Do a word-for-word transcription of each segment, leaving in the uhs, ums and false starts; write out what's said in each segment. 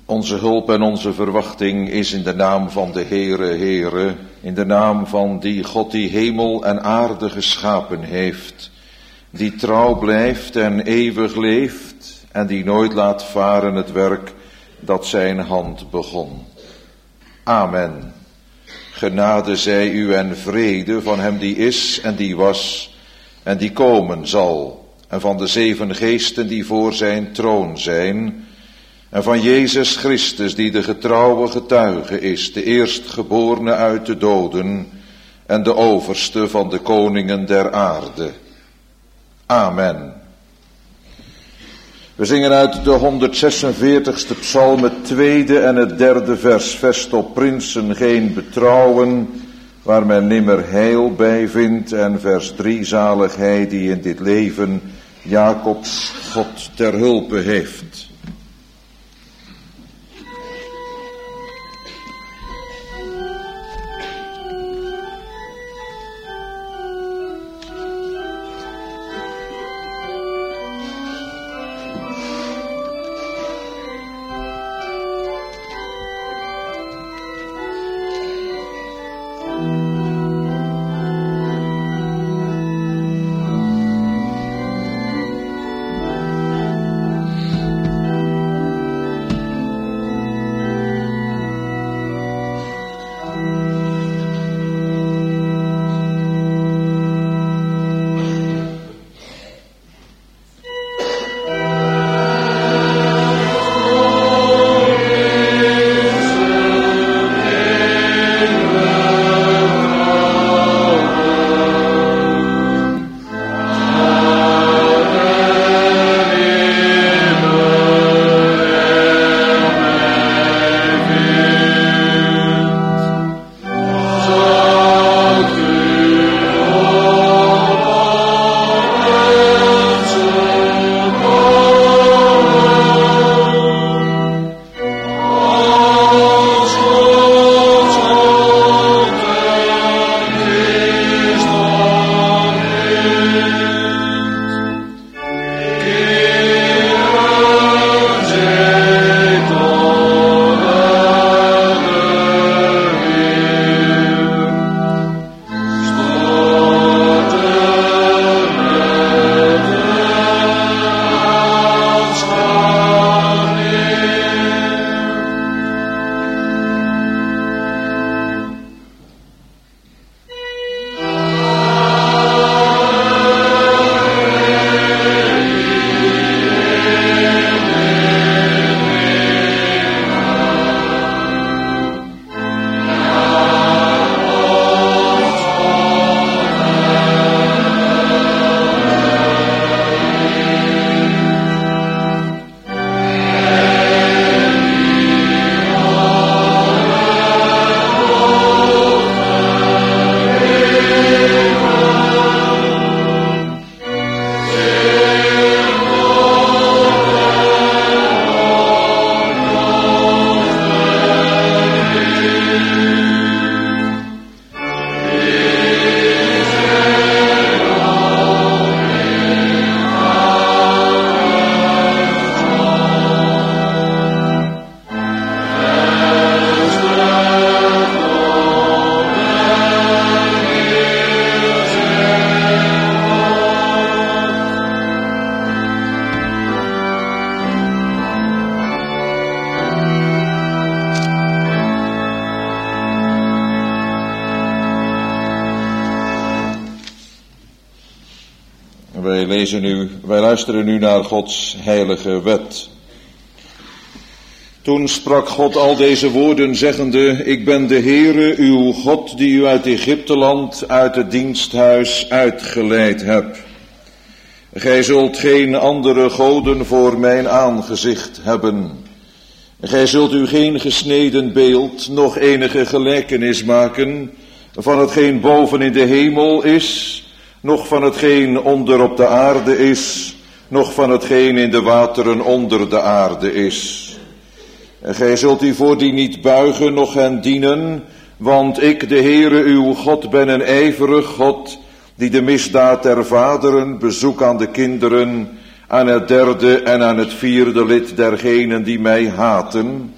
Onze hulp en onze verwachting is in de naam van de Heere, Heere, in de naam van die God die hemel en aarde geschapen heeft, die trouw blijft en eeuwig leeft en die nooit laat varen het werk dat zijn hand begon. Amen. Genade zij u en vrede van hem die is en die was en die komen zal, en van de zeven geesten die voor zijn troon zijn, en van Jezus Christus die de getrouwe getuige is, de eerstgeborene uit de doden en de overste van de koningen der aarde. Amen. We zingen uit de honderdzesenveertigste psalm het tweede en het derde vers. Vest op prinsen geen betrouwen, waar men nimmer heil bij vindt. En vers drie, zalig hij die in dit leven Jacobs God ter hulpe heeft. Wij lezen nu, wij luisteren nu naar Gods heilige wet. Toen sprak God al deze woorden zeggende, ik ben de Heere, uw God, die u uit Egypteland, uit het diensthuis uitgeleid heb. Gij zult geen andere goden voor mijn aangezicht hebben. Gij zult u geen gesneden beeld, noch enige gelijkenis maken van hetgeen boven in de hemel is, noch van hetgeen onder op de aarde is, noch van hetgeen in de wateren onder de aarde is. En gij zult u voor die niet buigen, noch hen dienen, want ik, de Heere uw God, ben een ijverig God, die de misdaad der vaderen bezoek aan de kinderen, aan het derde en aan het vierde lid dergenen die mij haten,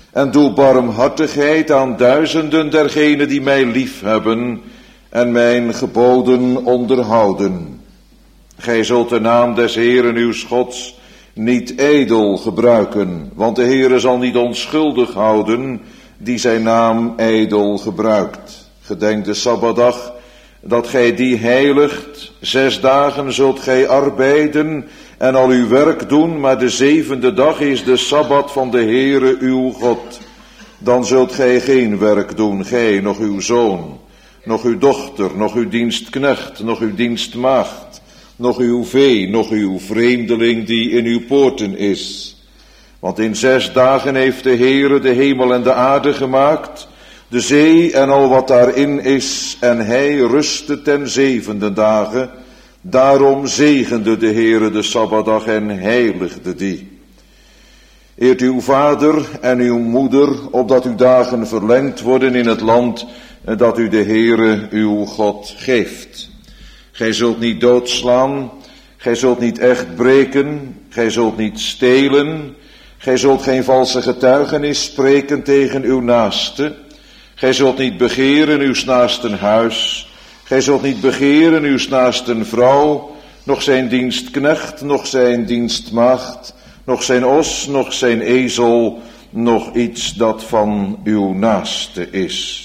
En doe barmhartigheid aan duizenden dergenen die mij lief hebben en mijn geboden onderhouden. Gij zult de naam des Heeren uws Gods niet ijdel gebruiken, want de Heere zal niet onschuldig houden die zijn naam ijdel gebruikt. Gedenk de Sabbatdag, dat gij die heiligt. Zes dagen zult gij arbeiden en al uw werk doen, maar de zevende dag is de Sabbat van de Heere uw God. Dan zult gij geen werk doen, gij, nog uw zoon, nog uw dochter, nog uw dienstknecht, nog uw dienstmaagd, nog uw vee, nog uw vreemdeling die in uw poorten is. Want in zes dagen heeft de Heere de hemel en de aarde gemaakt, de zee en al wat daarin is, en hij rustte ten zevende dagen. Daarom zegende de Heere de Sabbatdag en heiligde die. Eert uw vader en uw moeder, opdat uw dagen verlengd worden in het land dat u de Heere uw God geeft. Gij zult niet doodslaan, gij zult niet echt breken, gij zult niet stelen, gij zult geen valse getuigenis spreken tegen uw naaste, gij zult niet begeren uw naasten huis, gij zult niet begeren uw naasten vrouw, nog zijn dienstknecht, nog zijn dienstmaagd, nog zijn os, nog zijn ezel, nog iets dat van uw naaste is.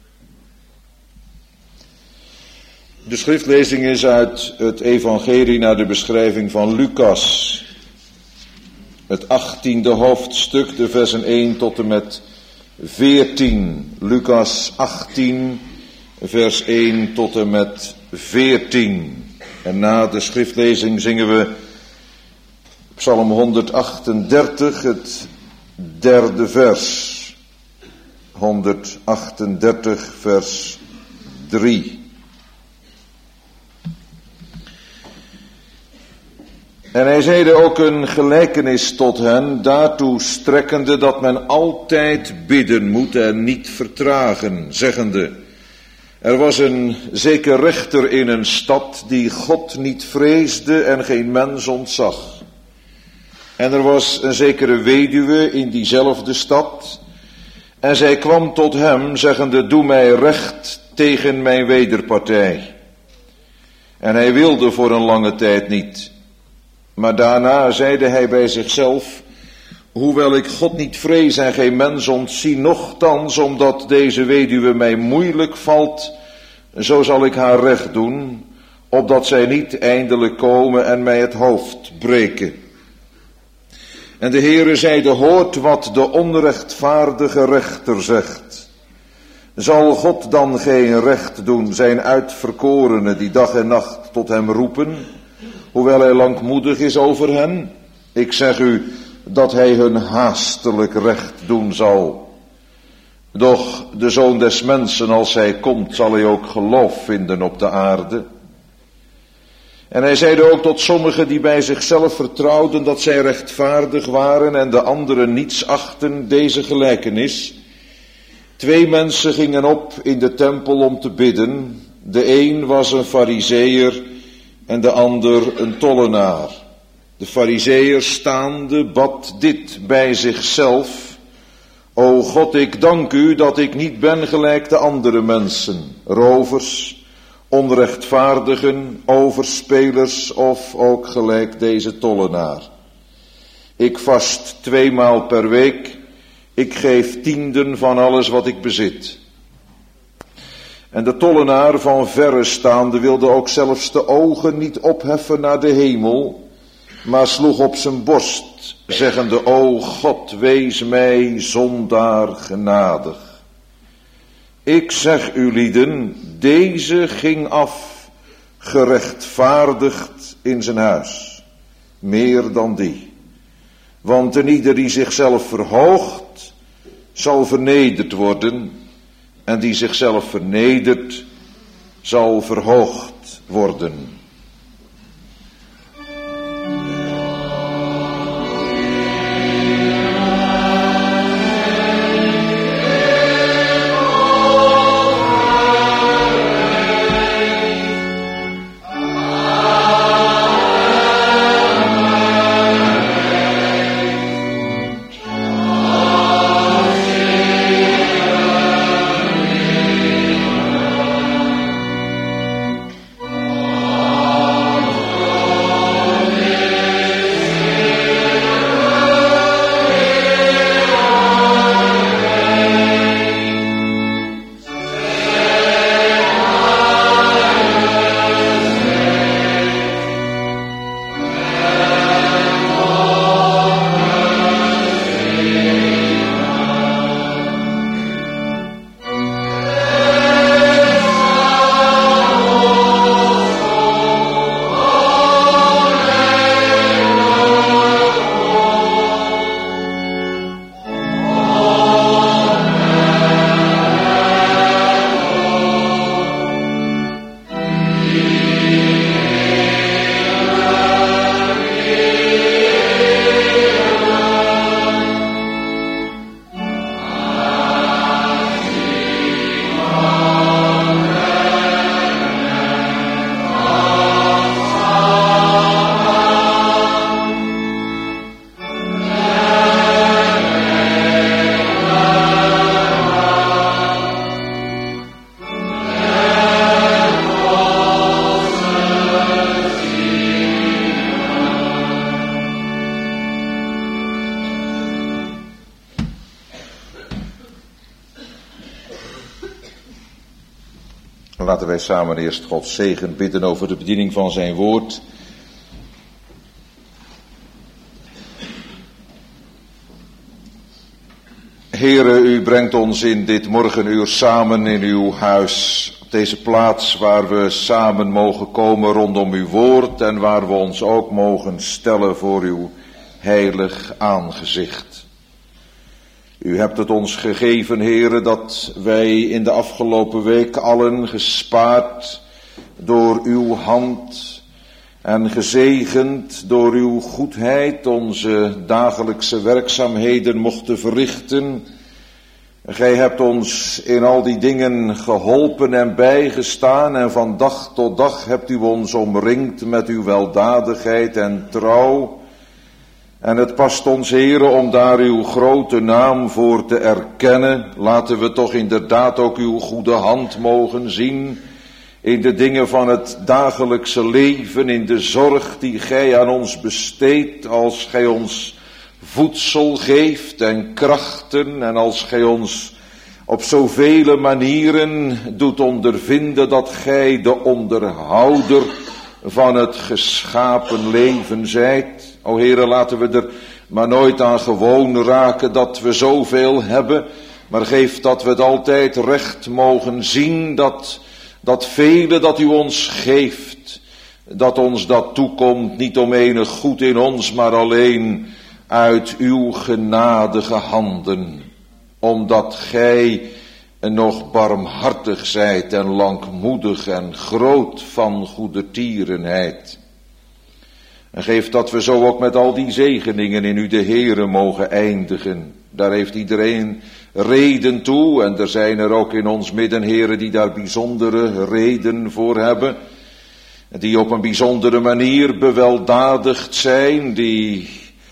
De schriftlezing is uit het evangelie naar de beschrijving van Lucas. Het achttiende hoofdstuk, de versen één tot en met veertien. Lucas achttien, vers één tot en met veertien. En na de schriftlezing zingen we Psalm honderdachtendertig, het derde vers. honderdachtendertig, vers drie. En hij zeide ook een gelijkenis tot hen, daartoe strekkende dat men altijd bidden moet en niet vertragen, zeggende: er was een zeker rechter in een stad die God niet vreesde en geen mens ontzag. En er was een zekere weduwe in diezelfde stad, en zij kwam tot hem, zeggende: doe mij recht tegen mijn wederpartij. En hij wilde voor een lange tijd niet. Maar daarna zeide hij bij zichzelf: hoewel ik God niet vrees en geen mens ontzie, nochtans, omdat deze weduwe mij moeilijk valt, zo zal ik haar recht doen, opdat zij niet eindelijk komen en mij het hoofd breken. En de Heere zeide: hoort wat de onrechtvaardige rechter zegt. Zal God dan geen recht doen zijn uitverkorenen die dag en nacht tot hem roepen, hoewel hij langmoedig is over hen? Ik zeg u dat hij hun haastelijk recht doen zal. Doch de Zoon des Mensen, als hij komt, zal hij ook geloof vinden op de aarde. En hij zeide ook tot sommigen die bij zichzelf vertrouwden dat zij rechtvaardig waren en de anderen niets achten, deze gelijkenis. Twee mensen gingen op in de tempel om te bidden. De een was een Farizeeër en de ander een tollenaar. De Farizeeër staande bad dit bij zichzelf: o God, ik dank u dat ik niet ben gelijk de andere mensen, rovers, onrechtvaardigen, overspelers of ook gelijk deze tollenaar. Ik vast tweemaal per week, ik geef tienden van alles wat ik bezit. En de tollenaar van verre staande wilde ook zelfs de ogen niet opheffen naar de hemel, maar sloeg op zijn borst, zeggende: o God, wees mij zondaar genadig. Ik zeg u lieden, deze ging af, gerechtvaardigd in zijn huis, meer dan die. Want een ieder die zichzelf verhoogt, zal vernederd worden, en die zichzelf vernedert, zal verhoogd worden. Laten wij samen eerst Gods zegen bidden over de bediening van zijn woord. Heere, u brengt ons in dit morgenuur samen in uw huis, op deze plaats waar we samen mogen komen rondom uw woord en waar we ons ook mogen stellen voor uw heilig aangezicht. U hebt het ons gegeven, Heere, dat wij in de afgelopen week allen gespaard door uw hand en gezegend door uw goedheid onze dagelijkse werkzaamheden mochten verrichten. Gij hebt ons in al die dingen geholpen en bijgestaan en van dag tot dag hebt u ons omringd met uw weldadigheid en trouw. En het past ons, Heere, om daar uw grote naam voor te erkennen. Laten we toch inderdaad ook uw goede hand mogen zien in de dingen van het dagelijkse leven, in de zorg die gij aan ons besteedt, als gij ons voedsel geeft en krachten en als gij ons op zoveel manieren doet ondervinden dat gij de onderhouder van het geschapen leven zijt. O Heere, laten we er maar nooit aan gewoon raken dat we zoveel hebben, maar geef dat we het altijd recht mogen zien, dat dat vele dat u ons geeft, dat ons dat toekomt, niet om enig goed in ons, maar alleen uit uw genadige handen, omdat gij nog barmhartig zijt en langmoedig en groot van goedertierenheid. En geef dat we zo ook met al die zegeningen in u de Heere mogen eindigen. Daar heeft iedereen reden toe en er zijn er ook in ons midden, Heere, die daar bijzondere reden voor hebben. Die op een bijzondere manier beweldadigd zijn, die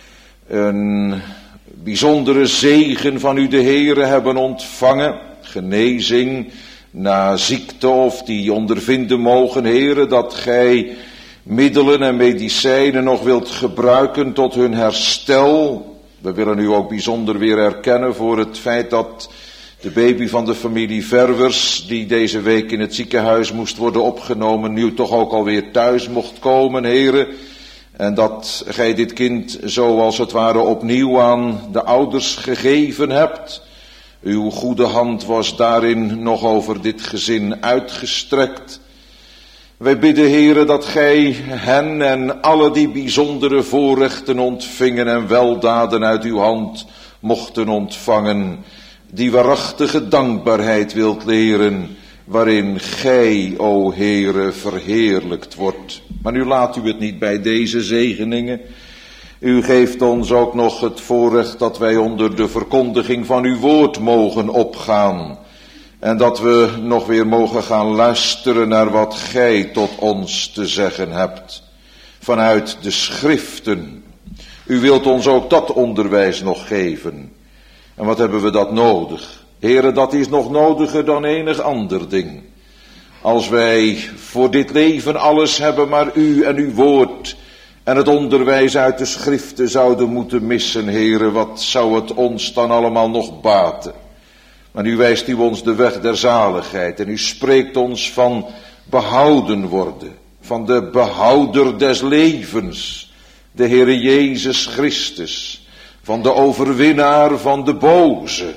een bijzondere zegen van u de Heere hebben ontvangen. Genezing na ziekte of die ondervinden mogen, Heere, dat gij middelen en medicijnen nog wilt gebruiken tot hun herstel. We willen u ook bijzonder weer erkennen voor het feit dat de baby van de familie Verwers, die deze week in het ziekenhuis moest worden opgenomen, nu toch ook alweer thuis mocht komen, Heere. En dat gij dit kind zo als het ware opnieuw aan de ouders gegeven hebt. Uw goede hand was daarin nog over dit gezin uitgestrekt. Wij bidden, Heere, dat gij hen en alle die bijzondere voorrechten ontvingen en weldaden uit uw hand mochten ontvangen, die waarachtige dankbaarheid wilt leren, waarin gij, o Heere, verheerlijkt wordt. Maar nu laat u het niet bij deze zegeningen. U geeft ons ook nog het voorrecht dat wij onder de verkondiging van uw woord mogen opgaan. En dat we nog weer mogen gaan luisteren naar wat gij tot ons te zeggen hebt. Vanuit de schriften. U wilt ons ook dat onderwijs nog geven. En wat hebben we dat nodig? Heere, dat is nog nodiger dan enig ander ding. Als wij voor dit leven alles hebben, maar u en uw woord en het onderwijs uit de schriften zouden moeten missen, Heere, wat zou het ons dan allemaal nog baten? Maar nu wijst u ons de weg der zaligheid en u spreekt ons van behouden worden, van de behouder des levens, de Heere Jezus Christus, van de overwinnaar van de boze,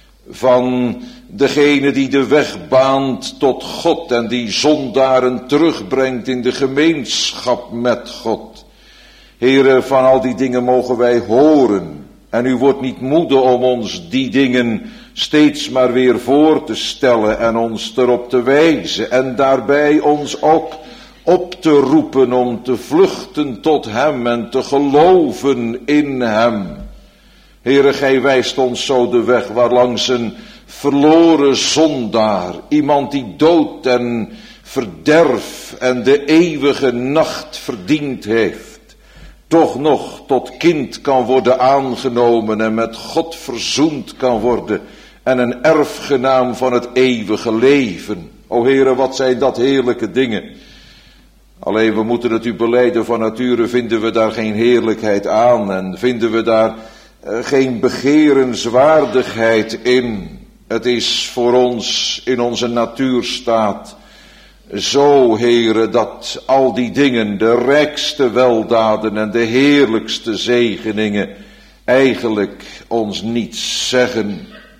van degene die de weg baant tot God en die zondaren terugbrengt in de gemeenschap met God. Heere, van al die dingen mogen wij horen en u wordt niet moede om ons die dingen steeds maar weer voor te stellen en ons erop te wijzen en daarbij ons ook op te roepen om te vluchten tot hem en te geloven in hem. Heere, gij wijst ons zo de weg waarlangs een verloren zondaar, iemand die dood en verderf en de eeuwige nacht verdiend heeft, toch nog tot kind kan worden aangenomen en met God verzoend kan worden en een erfgenaam van het eeuwige leven. O Heere, wat zijn dat heerlijke dingen. Alleen we moeten het u belijden, van nature vinden we daar geen heerlijkheid aan en vinden we daar uh, geen begerenswaardigheid in. Het is voor ons in onze natuurstaat Zo, Heere, dat al die dingen, de rijkste weldaden en de heerlijkste zegeningen, eigenlijk ons niets zeggen.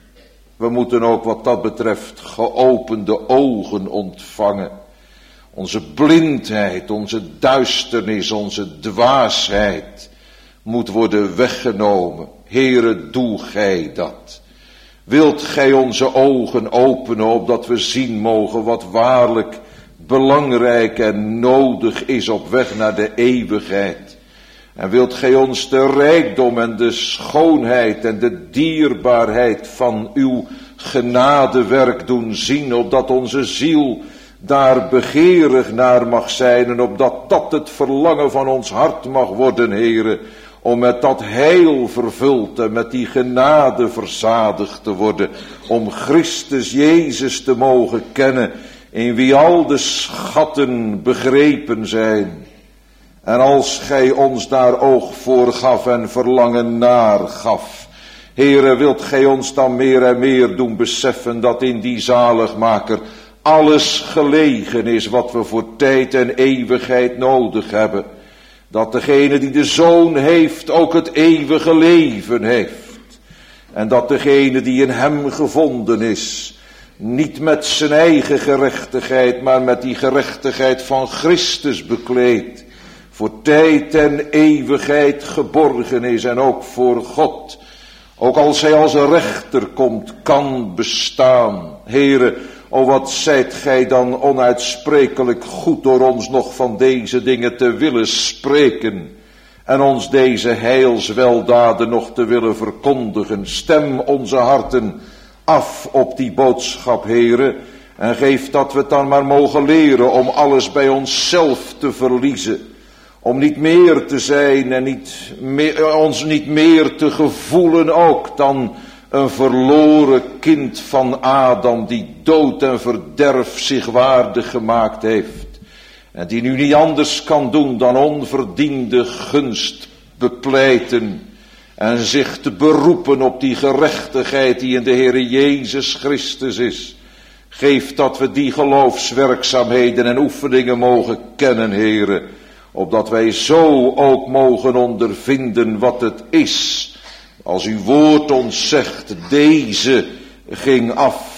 We moeten ook wat dat betreft geopende ogen ontvangen. Onze blindheid, onze duisternis, onze dwaasheid moet worden weggenomen. Heere, doe gij dat. Wilt gij onze ogen openen, opdat we zien mogen wat waarlijk belangrijk en nodig is op weg naar de eeuwigheid. En wilt gij ons de rijkdom en de schoonheid en de dierbaarheid van uw genadewerk doen zien, opdat onze ziel daar begeerig naar mag zijn en opdat dat het verlangen van ons hart mag worden, Heere, om met dat heil vervuld en met die genade verzadigd te worden, om Christus Jezus te mogen kennen, in wie al de schatten begrepen zijn. En als gij ons daar oog voor gaf en verlangen naar gaf, Heere, wilt gij ons dan meer en meer doen beseffen dat in die zaligmaker alles gelegen is wat we voor tijd en eeuwigheid nodig hebben. Dat degene die de Zoon heeft ook het eeuwige leven heeft. En dat degene die in hem gevonden is, niet met zijn eigen gerechtigheid, maar met die gerechtigheid van Christus bekleed, voor tijd en eeuwigheid geborgen is en ook voor God, ook als hij als een rechter komt, kan bestaan. Heere, o wat zijt gij dan onuitsprekelijk goed door ons nog van deze dingen te willen spreken en ons deze heilsweldaden nog te willen verkondigen. Stem onze harten af op die boodschap, Heere, en geef dat we het dan maar mogen leren om alles bij onszelf te verliezen. Om niet meer te zijn en niet meer, ons niet meer te gevoelen ook dan een verloren kind van Adam die dood en verderf zich waardig gemaakt heeft. En die nu niet anders kan doen dan onverdiende gunst bepleiten en zich te beroepen op die gerechtigheid die in de Heere Jezus Christus is. Geef dat we die geloofswerkzaamheden en oefeningen mogen kennen, Heere, opdat wij zo ook mogen ondervinden wat het is, als uw woord ons zegt, deze ging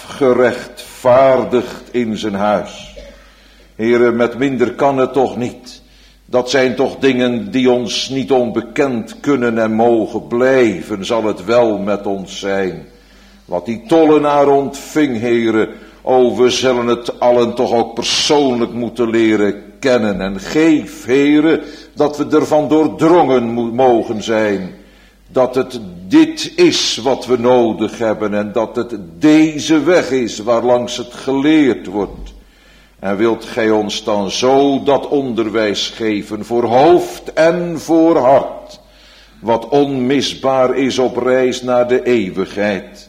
afgerechtvaardigd in zijn huis. Heere, met minder kan het toch niet. Dat zijn toch dingen die ons niet onbekend kunnen en mogen blijven, zal het wel met ons zijn. Wat die tollenaar ontving, Heere, o, we zullen het allen toch ook persoonlijk moeten leren kennen. En geef, Heere, dat we ervan doordrongen mogen zijn, dat het dit is wat we nodig hebben en dat het deze weg is waarlangs het geleerd wordt. En wilt gij ons dan zo dat onderwijs geven voor hoofd en voor hart, wat onmisbaar is op reis naar de eeuwigheid.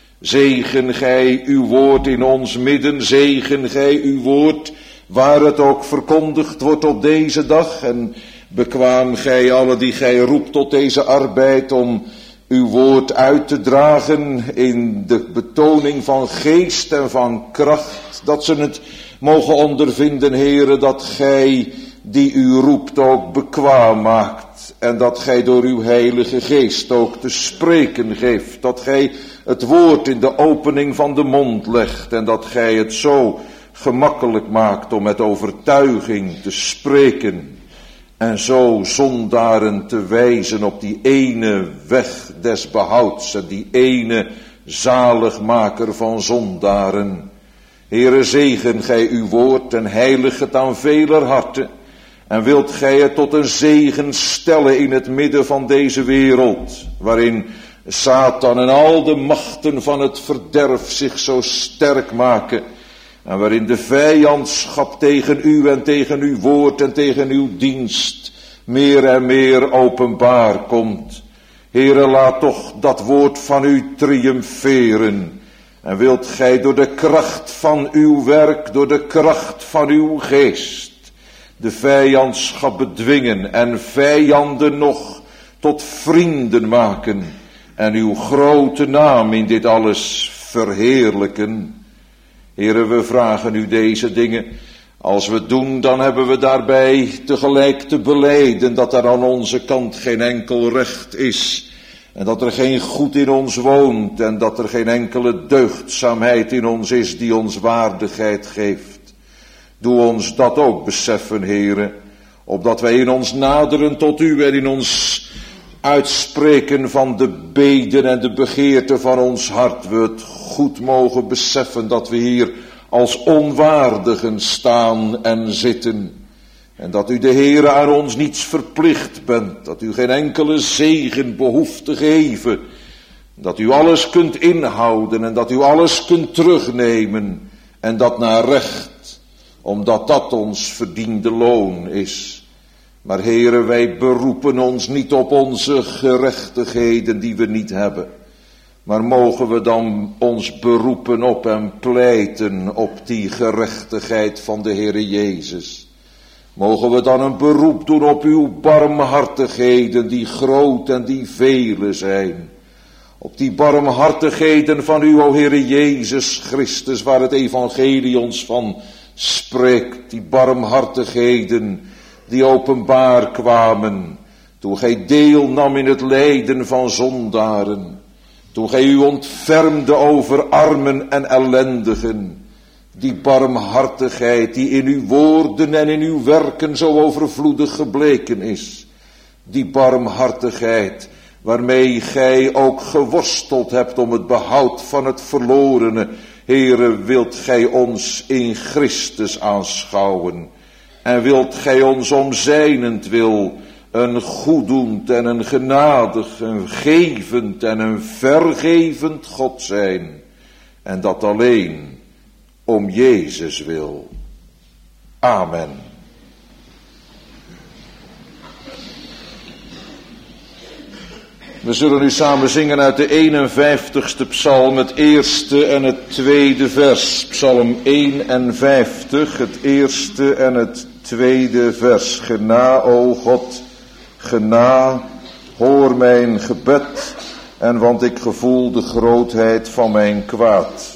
Zegen gij uw woord in ons midden, zegen gij uw woord waar het ook verkondigd wordt op deze dag. En bekwaam gij alle die gij roept tot deze arbeid om uw woord uit te dragen in de betoning van geest en van kracht. Dat ze het mogen ondervinden, Heere, dat gij die u roept ook bekwaam maakt. En dat gij door uw heilige geest ook te spreken geeft. Dat gij het woord in de opening van de mond legt. En dat gij het zo gemakkelijk maakt om met overtuiging te spreken. En zo zondaren te wijzen op die ene weg des behouds. En die ene zaligmaker van zondaren. Heere, zegen gij uw woord en heilig het aan veler harten. En wilt gij het tot een zegen stellen in het midden van deze wereld, waarin Satan en al de machten van het verderf zich zo sterk maken. En waarin de vijandschap tegen u en tegen uw woord en tegen uw dienst meer en meer openbaar komt. Heere, laat toch dat woord van u triomferen. En wilt gij door de kracht van uw werk, door de kracht van uw geest, de vijandschap bedwingen en vijanden nog tot vrienden maken en uw grote naam in dit alles verheerlijken. Heere, we vragen u deze dingen Als we het doen, dan hebben we daarbij tegelijk te belijden dat er aan onze kant geen enkel recht is. En dat er geen goed in ons woont en dat er geen enkele deugdzaamheid in ons is die ons waardigheid geeft. Doe ons dat ook beseffen, Heere, opdat wij in ons naderen tot U en in ons uitspreken van de beden en de begeerten van ons hart we het goed mogen beseffen dat we hier als onwaardigen staan en zitten. En dat U de Heere aan ons niets verplicht bent, dat U geen enkele zegen behoeft te geven. Dat U alles kunt inhouden en dat U alles kunt terugnemen en dat naar recht, omdat dat ons verdiende loon is. Maar Heere, wij beroepen ons niet op onze gerechtigheden die we niet hebben. Maar mogen we dan ons beroepen op en pleiten op die gerechtigheid van de Heere Jezus. Mogen we dan een beroep doen op uw barmhartigheden die groot en die vele zijn. Op die barmhartigheden van u, o Heere Jezus Christus, waar het evangelie ons van spreekt. Die barmhartigheden die openbaar kwamen toen gij deelnam in het lijden van zondaren. Toen gij u ontfermde over armen en ellendigen. Die barmhartigheid die in uw woorden en in uw werken zo overvloedig gebleken is. Die barmhartigheid waarmee gij ook geworsteld hebt om het behoud van het verlorene. Heere, wilt gij ons in Christus aanschouwen. En wilt gij ons om zijnentwil een goeddoend en een genadig, een gevend en een vergevend God zijn. En dat alleen om Jezus wil. Amen. We zullen nu samen zingen uit de eenenvijftigste psalm, het eerste en het tweede vers. Psalm eenenvijftig, het eerste en het tweede vers. Gena, o God, gena, hoor mijn gebed, en want ik gevoel de grootheid van mijn kwaad.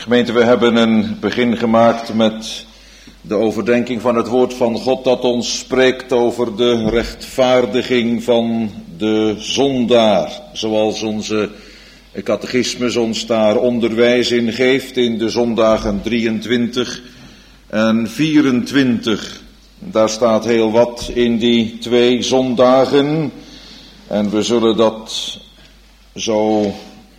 Gemeente, we hebben een begin gemaakt met de overdenking van het woord van God dat ons spreekt over de rechtvaardiging van de zondaar. Zoals onze catechismus ons daar onderwijs in geeft in de zondagen drieëntwintig en vierentwintig. Daar staat heel wat in die twee zondagen en we zullen dat zo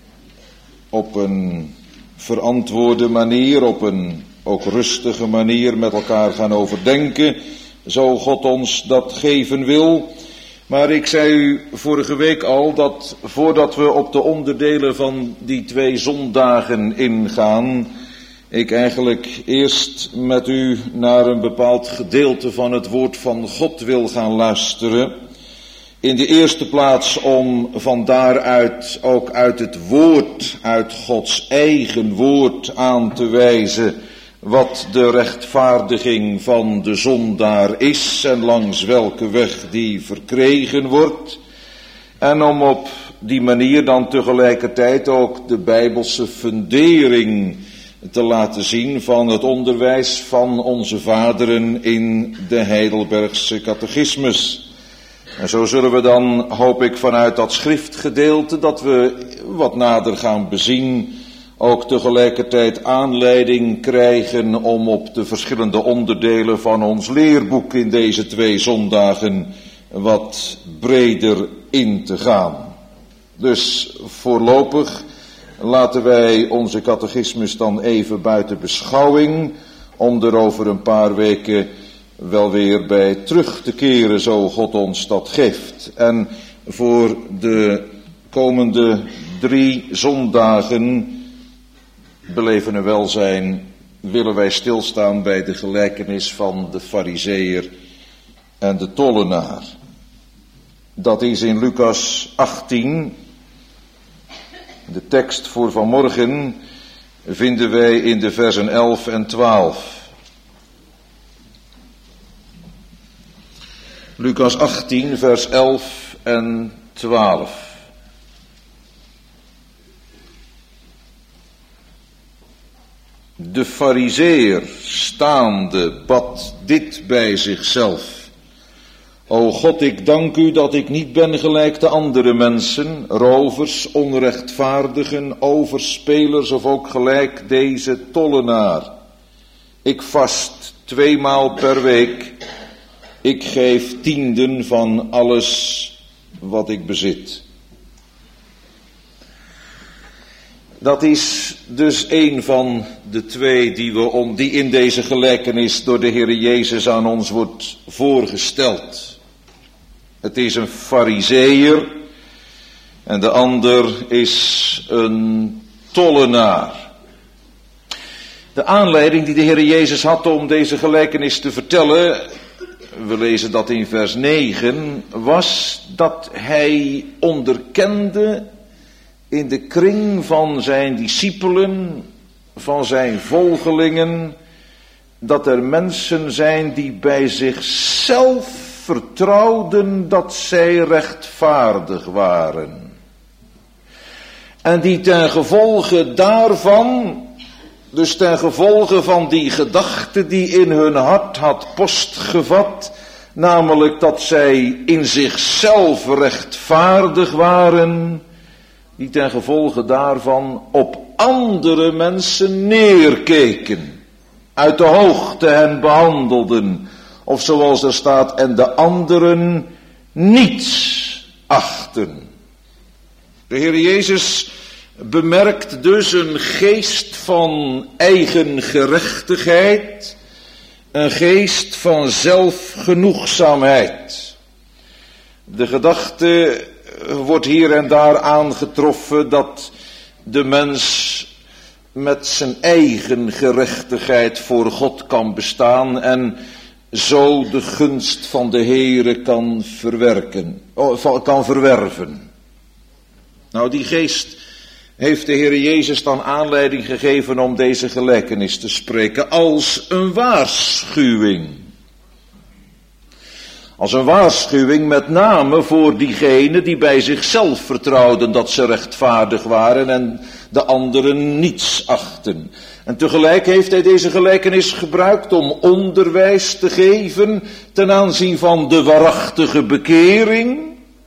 op een verantwoorde manier, op een ook rustige manier met elkaar gaan overdenken, zo God ons dat geven wil. Maar ik zei u vorige week al dat voordat we op de onderdelen van die twee zondagen ingaan, ik eigenlijk eerst met u naar een bepaald gedeelte van het woord van God wil gaan luisteren. In de eerste plaats om van daaruit ook uit het woord, uit Gods eigen woord aan te wijzen wat de rechtvaardiging van de zondaar is en langs welke weg die verkregen wordt. En om op die manier dan tegelijkertijd ook de Bijbelse fundering te laten zien van het onderwijs van onze vaderen in de Heidelbergse catechismus. En zo zullen we dan, hoop ik, vanuit dat schriftgedeelte dat we wat nader gaan bezien, ook tegelijkertijd aanleiding krijgen om op de verschillende onderdelen van ons leerboek in deze twee zondagen wat breder in te gaan. Dus voorlopig laten wij onze catechismus dan even buiten beschouwing, om er over een paar weken wel weer bij terug te keren, zo God ons dat geeft. En voor de komende drie zondagen, beleven en welzijn, willen wij stilstaan bij de gelijkenis van de Farizeeër en de tollenaar. Dat is in Lucas achttien. De tekst voor vanmorgen vinden wij in de versen elf en twaalf. Lucas achttien, vers elf en twaalf. De Farizeeër staande bad dit bij zichzelf: O God, ik dank u dat ik niet ben gelijk de andere mensen, rovers, onrechtvaardigen, overspelers of ook gelijk deze tollenaar. Ik vast tweemaal per week. Ik geef tienden van alles wat ik bezit. Dat is dus een van de twee die, we om, die in deze gelijkenis door de Heer Jezus aan ons wordt voorgesteld. Het is een Farizeeër en de ander is een tollenaar. De aanleiding die de Heer Jezus had om deze gelijkenis te vertellen, we lezen dat in vers negen, was dat hij onderkende in de kring van zijn discipelen, van zijn volgelingen, dat er mensen zijn die bij zichzelf vertrouwden dat zij rechtvaardig waren. En die ten gevolge daarvan, dus ten gevolge van die gedachte die in hun hart had postgevat, namelijk dat zij in zichzelf rechtvaardig waren, die ten gevolge daarvan op andere mensen neerkeken, uit de hoogte hen behandelden, of zoals er staat, en de anderen niets achten. De Heer Jezus bemerkt dus een geest van eigen gerechtigheid, een geest van zelfgenoegzaamheid. De gedachte wordt hier en daar aangetroffen dat de mens met zijn eigen gerechtigheid voor God kan bestaan en zo de gunst van de Heere kan verwerken, kan verwerven. Nou, die geest heeft de Heer Jezus dan aanleiding gegeven om deze gelijkenis te spreken als een waarschuwing. Als een waarschuwing met name voor diegenen die bij zichzelf vertrouwden dat ze rechtvaardig waren en de anderen niets achten. En tegelijk heeft hij deze gelijkenis gebruikt om onderwijs te geven ten aanzien van de waarachtige bekering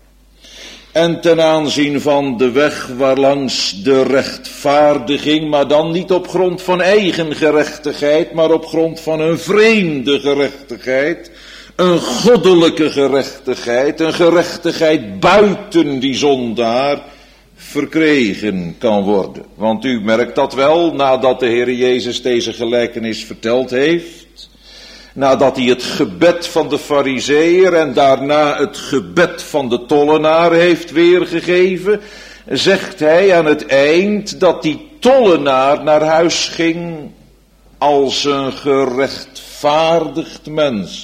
en ten aanzien van de weg waarlangs de rechtvaardiging, maar dan niet op grond van eigen gerechtigheid, maar op grond van een vreemde gerechtigheid, een goddelijke gerechtigheid, een gerechtigheid buiten die zondaar, verkregen kan worden. Want u merkt dat wel, nadat de Heer Jezus deze gelijkenis verteld heeft, nadat hij het gebed van de Farizeeër en daarna het gebed van de tollenaar heeft weergegeven, zegt hij aan het eind dat die tollenaar naar huis ging als een gerechtvaardigd mens.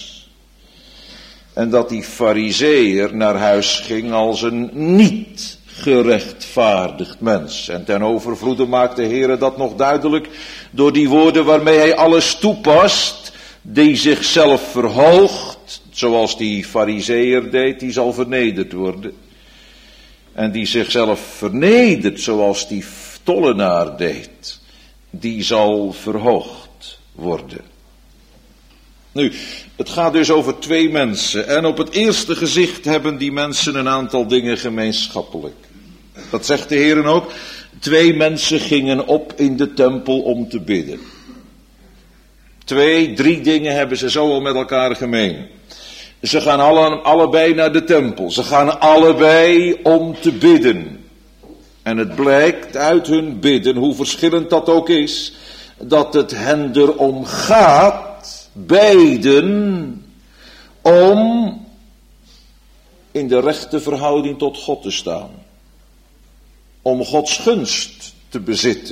En dat die Farizeeër naar huis ging als een niet gerechtvaardigd mens. En ten overvloede maakt de Heer dat nog duidelijk door die woorden waarmee hij alles toepast, die zichzelf verhoogt, zoals die Farizeeër deed, die zal vernederd worden. En die zichzelf vernedert, zoals die tollenaar deed, die zal verhoogd worden. Nu, het gaat dus over twee mensen. En op het eerste gezicht hebben die mensen een aantal dingen gemeenschappelijk. Dat zegt de Heer ook. Twee mensen gingen op in de tempel om te bidden. Twee, drie dingen hebben ze zo al met elkaar gemeen. Ze gaan alle, allebei naar de tempel. Ze gaan allebei om te bidden. En het blijkt uit hun bidden, hoe verschillend dat ook is, dat het hen erom gaat, beiden, om in de rechte verhouding tot God te staan. Om Gods gunst te bezitten.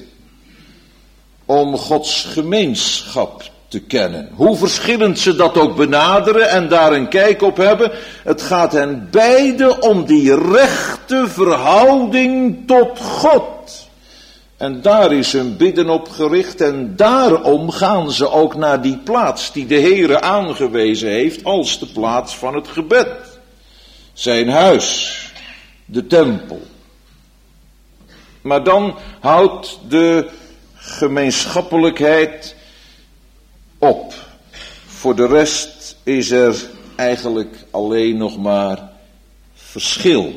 Om Gods gemeenschap te kennen. Hoe verschillend ze dat ook benaderen en daar een kijk op hebben. Het gaat hen beiden om die rechte verhouding tot God. En daar is hun bidden op gericht en daarom gaan ze ook naar die plaats die de Heere aangewezen heeft als de plaats van het gebed. Zijn huis, de tempel. Maar dan houdt de gemeenschappelijkheid op. Voor de rest is er eigenlijk alleen nog maar verschil.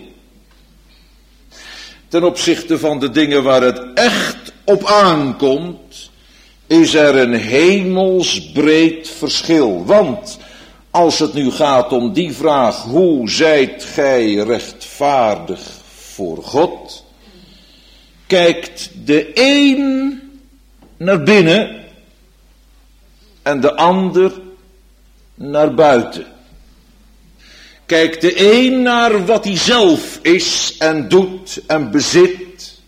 Ten opzichte van de dingen waar het echt op aankomt, is er een hemelsbreed verschil. Want als het nu gaat om die vraag, hoe zijt gij rechtvaardig voor God, kijkt de een naar binnen en de ander naar buiten. Kijkt de een naar wat hij zelf is en doet en bezit.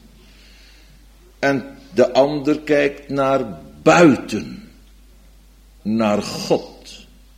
En de ander kijkt naar buiten. Naar God.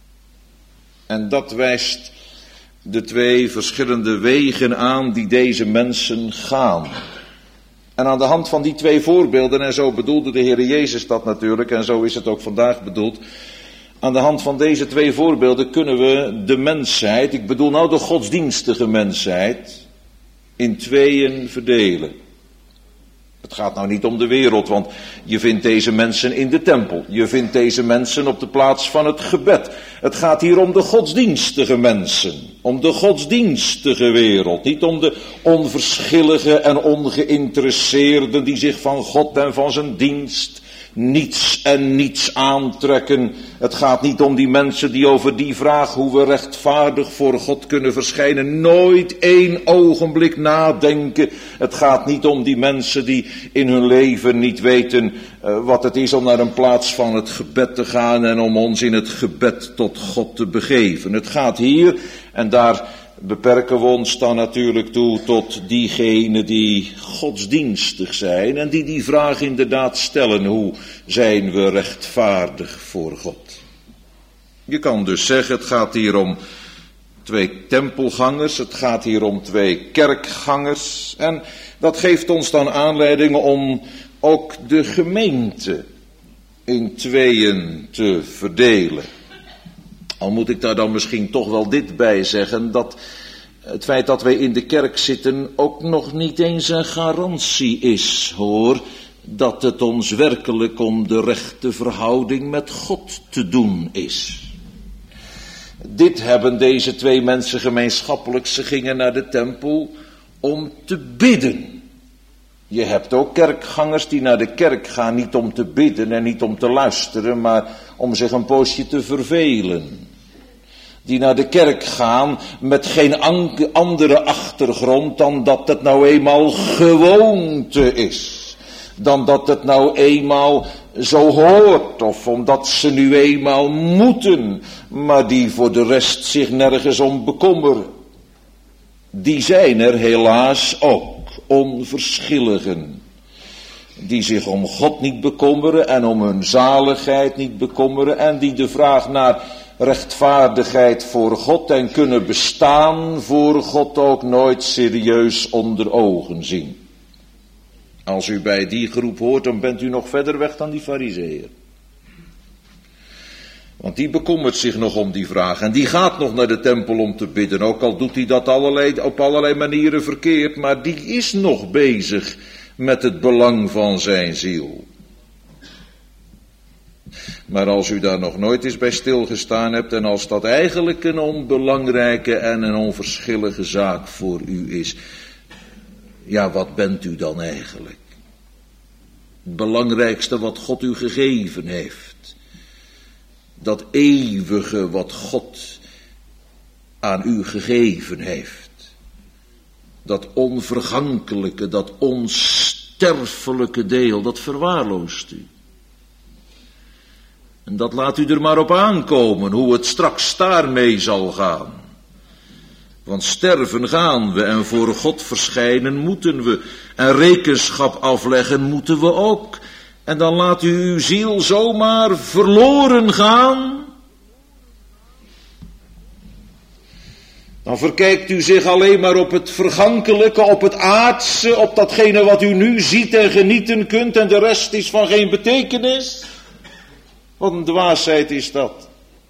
En dat wijst de twee verschillende wegen aan die deze mensen gaan. En aan de hand van die twee voorbeelden, en zo bedoelde de Heer Jezus dat natuurlijk, en zo is het ook vandaag bedoeld. Aan de hand van deze twee voorbeelden kunnen we de mensheid, ik bedoel nou de godsdienstige mensheid, in tweeën verdelen. Het gaat nou niet om de wereld, want je vindt deze mensen in de tempel. Je vindt deze mensen op de plaats van het gebed. Het gaat hier om de godsdienstige mensen. Om de godsdienstige wereld. Niet om de onverschillige en ongeïnteresseerden die zich van God en van zijn dienst niets en niets aantrekken. Het gaat niet om die mensen die over die vraag hoe we rechtvaardig voor God kunnen verschijnen nooit één ogenblik nadenken. Het gaat niet om die mensen die in hun leven niet weten uh, wat het is om naar een plaats van het gebed te gaan en om ons in het gebed tot God te begeven. Het gaat hier, en daar beperken we ons dan natuurlijk toe tot diegenen die godsdienstig zijn en die die vraag inderdaad stellen, hoe zijn we rechtvaardig voor God? Je kan dus zeggen, het gaat hier om twee tempelgangers, het gaat hier om twee kerkgangers en dat geeft ons dan aanleiding om ook de gemeente in tweeën te verdelen. Al moet ik daar dan misschien toch wel dit bij zeggen, dat het feit dat wij in de kerk zitten ook nog niet eens een garantie is, hoor, dat het ons werkelijk om de rechte verhouding met God te doen is. Dit hebben deze twee mensen gemeenschappelijk. Ze gingen naar de tempel om te bidden. Je hebt ook kerkgangers die naar de kerk gaan niet om te bidden en niet om te luisteren, maar om zich een poosje te vervelen. Die naar de kerk gaan met geen andere achtergrond dan dat het nou eenmaal gewoonte is. Dan dat het nou eenmaal zo hoort, of omdat ze nu eenmaal moeten, maar die voor de rest zich nergens om bekommeren. Die zijn er helaas ook, onverschilligen. Die zich om God niet bekommeren en om hun zaligheid niet bekommeren en die de vraag naar rechtvaardigheid voor God en kunnen bestaan voor God ook nooit serieus onder ogen zien. Als u bij die groep hoort, dan bent u nog verder weg dan die farizeeër. Want die bekommert zich nog om die vraag. En die gaat nog naar de tempel om te bidden. Ook al doet hij dat allerlei, op allerlei manieren verkeerd. Maar die is nog bezig met het belang van zijn ziel. Maar als u daar nog nooit eens bij stilgestaan hebt. En als dat eigenlijk een onbelangrijke en een onverschillige zaak voor u is. Ja, wat bent u dan eigenlijk? Het belangrijkste wat God u gegeven heeft. Dat eeuwige wat God aan u gegeven heeft. Dat onvergankelijke, dat onsterfelijke deel, dat verwaarloost u. En dat laat u er maar op aankomen, hoe het straks daarmee zal gaan. Want sterven gaan we en voor God verschijnen moeten we. En rekenschap afleggen moeten we ook. En dan laat u uw ziel zomaar verloren gaan. Dan verkijkt u zich alleen maar op het vergankelijke, op het aardse, op datgene wat u nu ziet en genieten kunt. En de rest is van geen betekenis. Wat een dwaasheid is dat.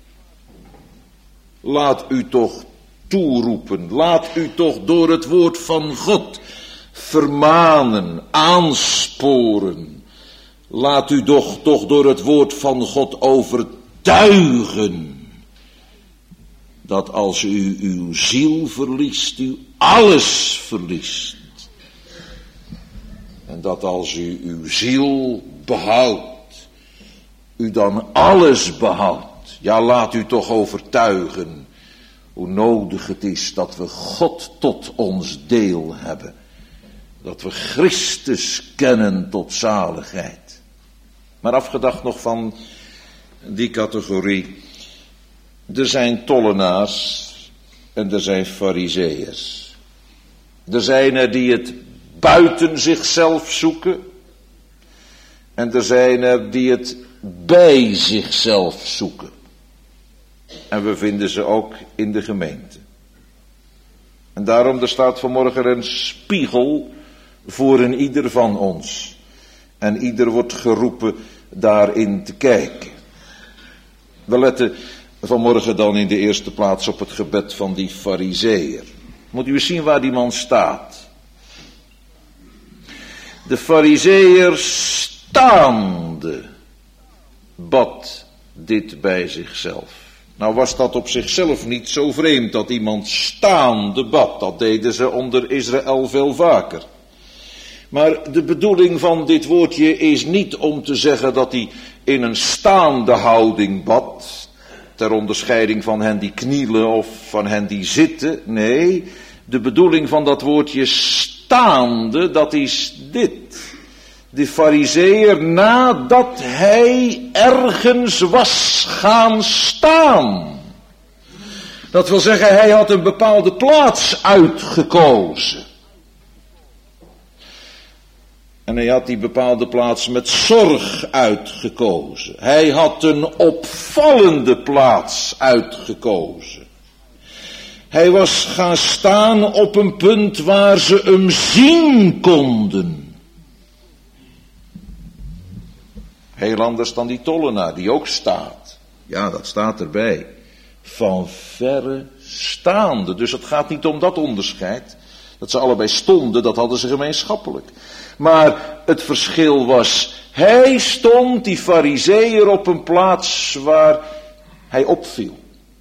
Laat u toch toeroepen. Laat u toch door het woord van God vermanen, aansporen. Laat u toch, toch door het woord van God overtuigen. Dat als u uw ziel verliest, u alles verliest. En dat als u uw ziel behoudt, u dan alles behoudt. Ja, laat u toch overtuigen hoe nodig het is dat we God tot ons deel hebben. Dat we Christus kennen tot zaligheid. Maar afgedacht nog van die categorie. Er zijn tollenaars en er zijn farizeeërs. Er zijn er die het buiten zichzelf zoeken. En er zijn er die het bij zichzelf zoeken. En we vinden ze ook in de gemeente. En daarom er staat vanmorgen een spiegel voor een ieder van ons. En ieder wordt geroepen daarin te kijken. We letten vanmorgen dan in de eerste plaats op het gebed van die farizeeër. Moet u eens zien waar die man staat. De farizeeër staande bad dit bij zichzelf. Nou was dat op zichzelf niet zo vreemd dat iemand staande bad. Dat deden ze onder Israël veel vaker. Maar de bedoeling van dit woordje is niet om te zeggen dat hij in een staande houding bad. Ter onderscheiding van hen die knielen of van hen die zitten. Nee, de bedoeling van dat woordje staande, dat is dit. De farizeeër nadat hij ergens was gaan staan. Dat wil zeggen, hij had een bepaalde plaats uitgekozen. En hij had die bepaalde plaats met zorg uitgekozen. Hij had een opvallende plaats uitgekozen. Hij was gaan staan op een punt waar ze hem zien konden. Heel anders dan die tollenaar die ook staat. Ja, dat staat erbij. van verre staande. Dus het gaat niet om dat onderscheid. Dat ze allebei stonden, dat hadden ze gemeenschappelijk. Maar het verschil was, hij stond, die Farizeeër, op een plaats waar hij opviel.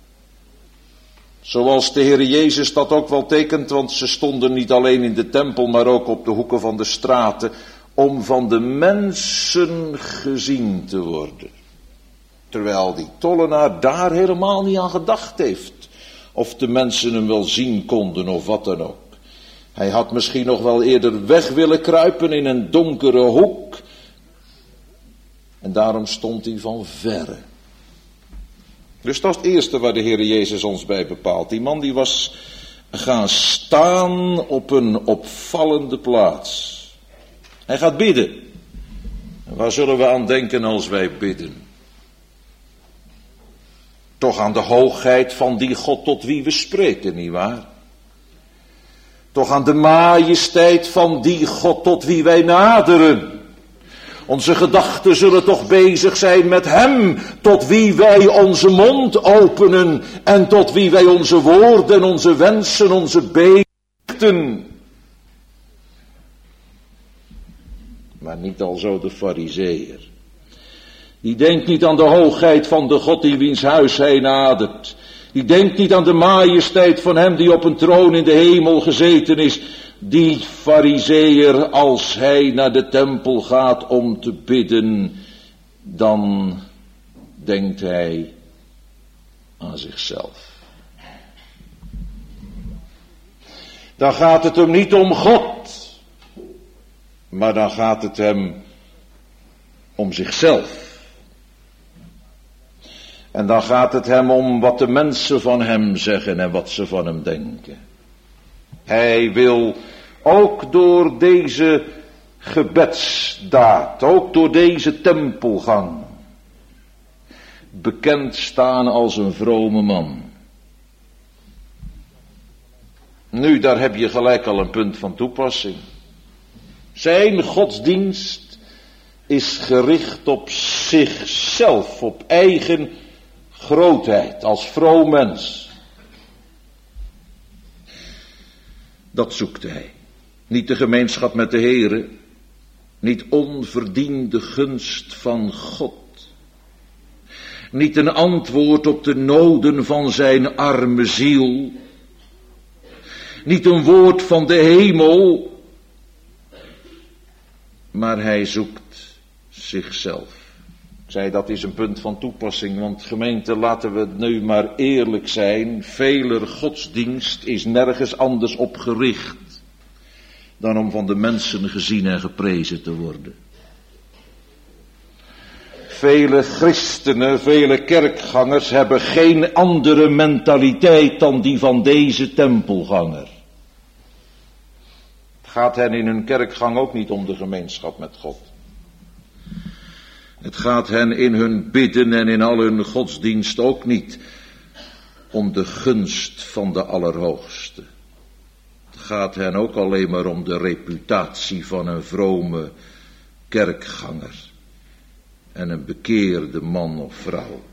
Zoals de Heer Jezus dat ook wel tekent, want ze stonden niet alleen in de tempel, maar ook op de hoeken van de straten, om van de mensen gezien te worden. Terwijl die tollenaar daar helemaal niet aan gedacht heeft. Of de mensen hem wel zien konden of wat dan ook. Hij had misschien nog wel eerder weg willen kruipen in een donkere hoek. En daarom stond hij van verre. Dus dat is het eerste waar de Heer Jezus ons bij bepaalt. Die man die was gaan staan op een opvallende plaats. Hij gaat bidden. En waar zullen we aan denken als wij bidden? Toch aan de hoogheid van die God tot wie we spreken, nietwaar? Toch aan de majesteit van die God tot wie wij naderen. Onze gedachten zullen toch bezig zijn met Hem, tot wie wij onze mond openen en tot wie wij onze woorden, onze wensen, onze beden. Maar niet alzo de Farizeeër. Die denkt niet aan de hoogheid van de God in wiens huis hij nadert. Die denkt niet aan de majesteit van hem die op een troon in de hemel gezeten is. Die Farizeeër, als hij naar de tempel gaat om te bidden, dan denkt hij aan zichzelf. Dan gaat het hem niet om God, maar dan gaat het hem om zichzelf. En dan gaat het hem om wat de mensen van hem zeggen en wat ze van hem denken. Hij wil ook door deze gebedsdaad, ook door deze tempelgang, bekend staan als een vrome man. Nu, daar heb je gelijk al een punt van toepassing. Zijn godsdienst is gericht op zichzelf, op eigen grootheid, als vroom mens. Dat zoekt hij. Niet de gemeenschap met de Heere, niet onverdiende gunst van God. Niet een antwoord op de noden van zijn arme ziel. Niet een woord van de hemel, maar hij zoekt zichzelf. Ik zei, dat is een punt van toepassing, want gemeente, laten we nu maar eerlijk zijn. Veler godsdienst is nergens anders op gericht dan om van de mensen gezien en geprezen te worden. Vele christenen, vele kerkgangers hebben geen andere mentaliteit dan die van deze tempelganger. Het gaat hen in hun kerkgang ook niet om de gemeenschap met God. Het gaat hen in hun bidden en in al hun godsdienst ook niet om de gunst van de Allerhoogste. Het gaat hen ook alleen maar om de reputatie van een vrome kerkganger en een bekeerde man of vrouw.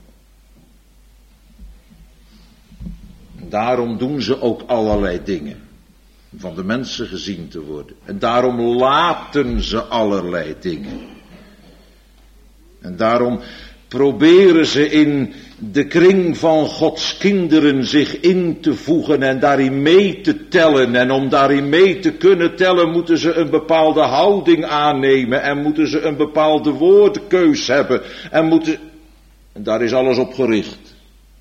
Daarom doen ze ook allerlei dingen, om van de mensen gezien te worden. En daarom laten ze allerlei dingen. En daarom proberen ze in de kring van Gods kinderen zich in te voegen en daarin mee te tellen. En om daarin mee te kunnen tellen moeten ze een bepaalde houding aannemen en moeten ze een bepaalde woordkeus hebben. En moeten... En daar is alles op gericht.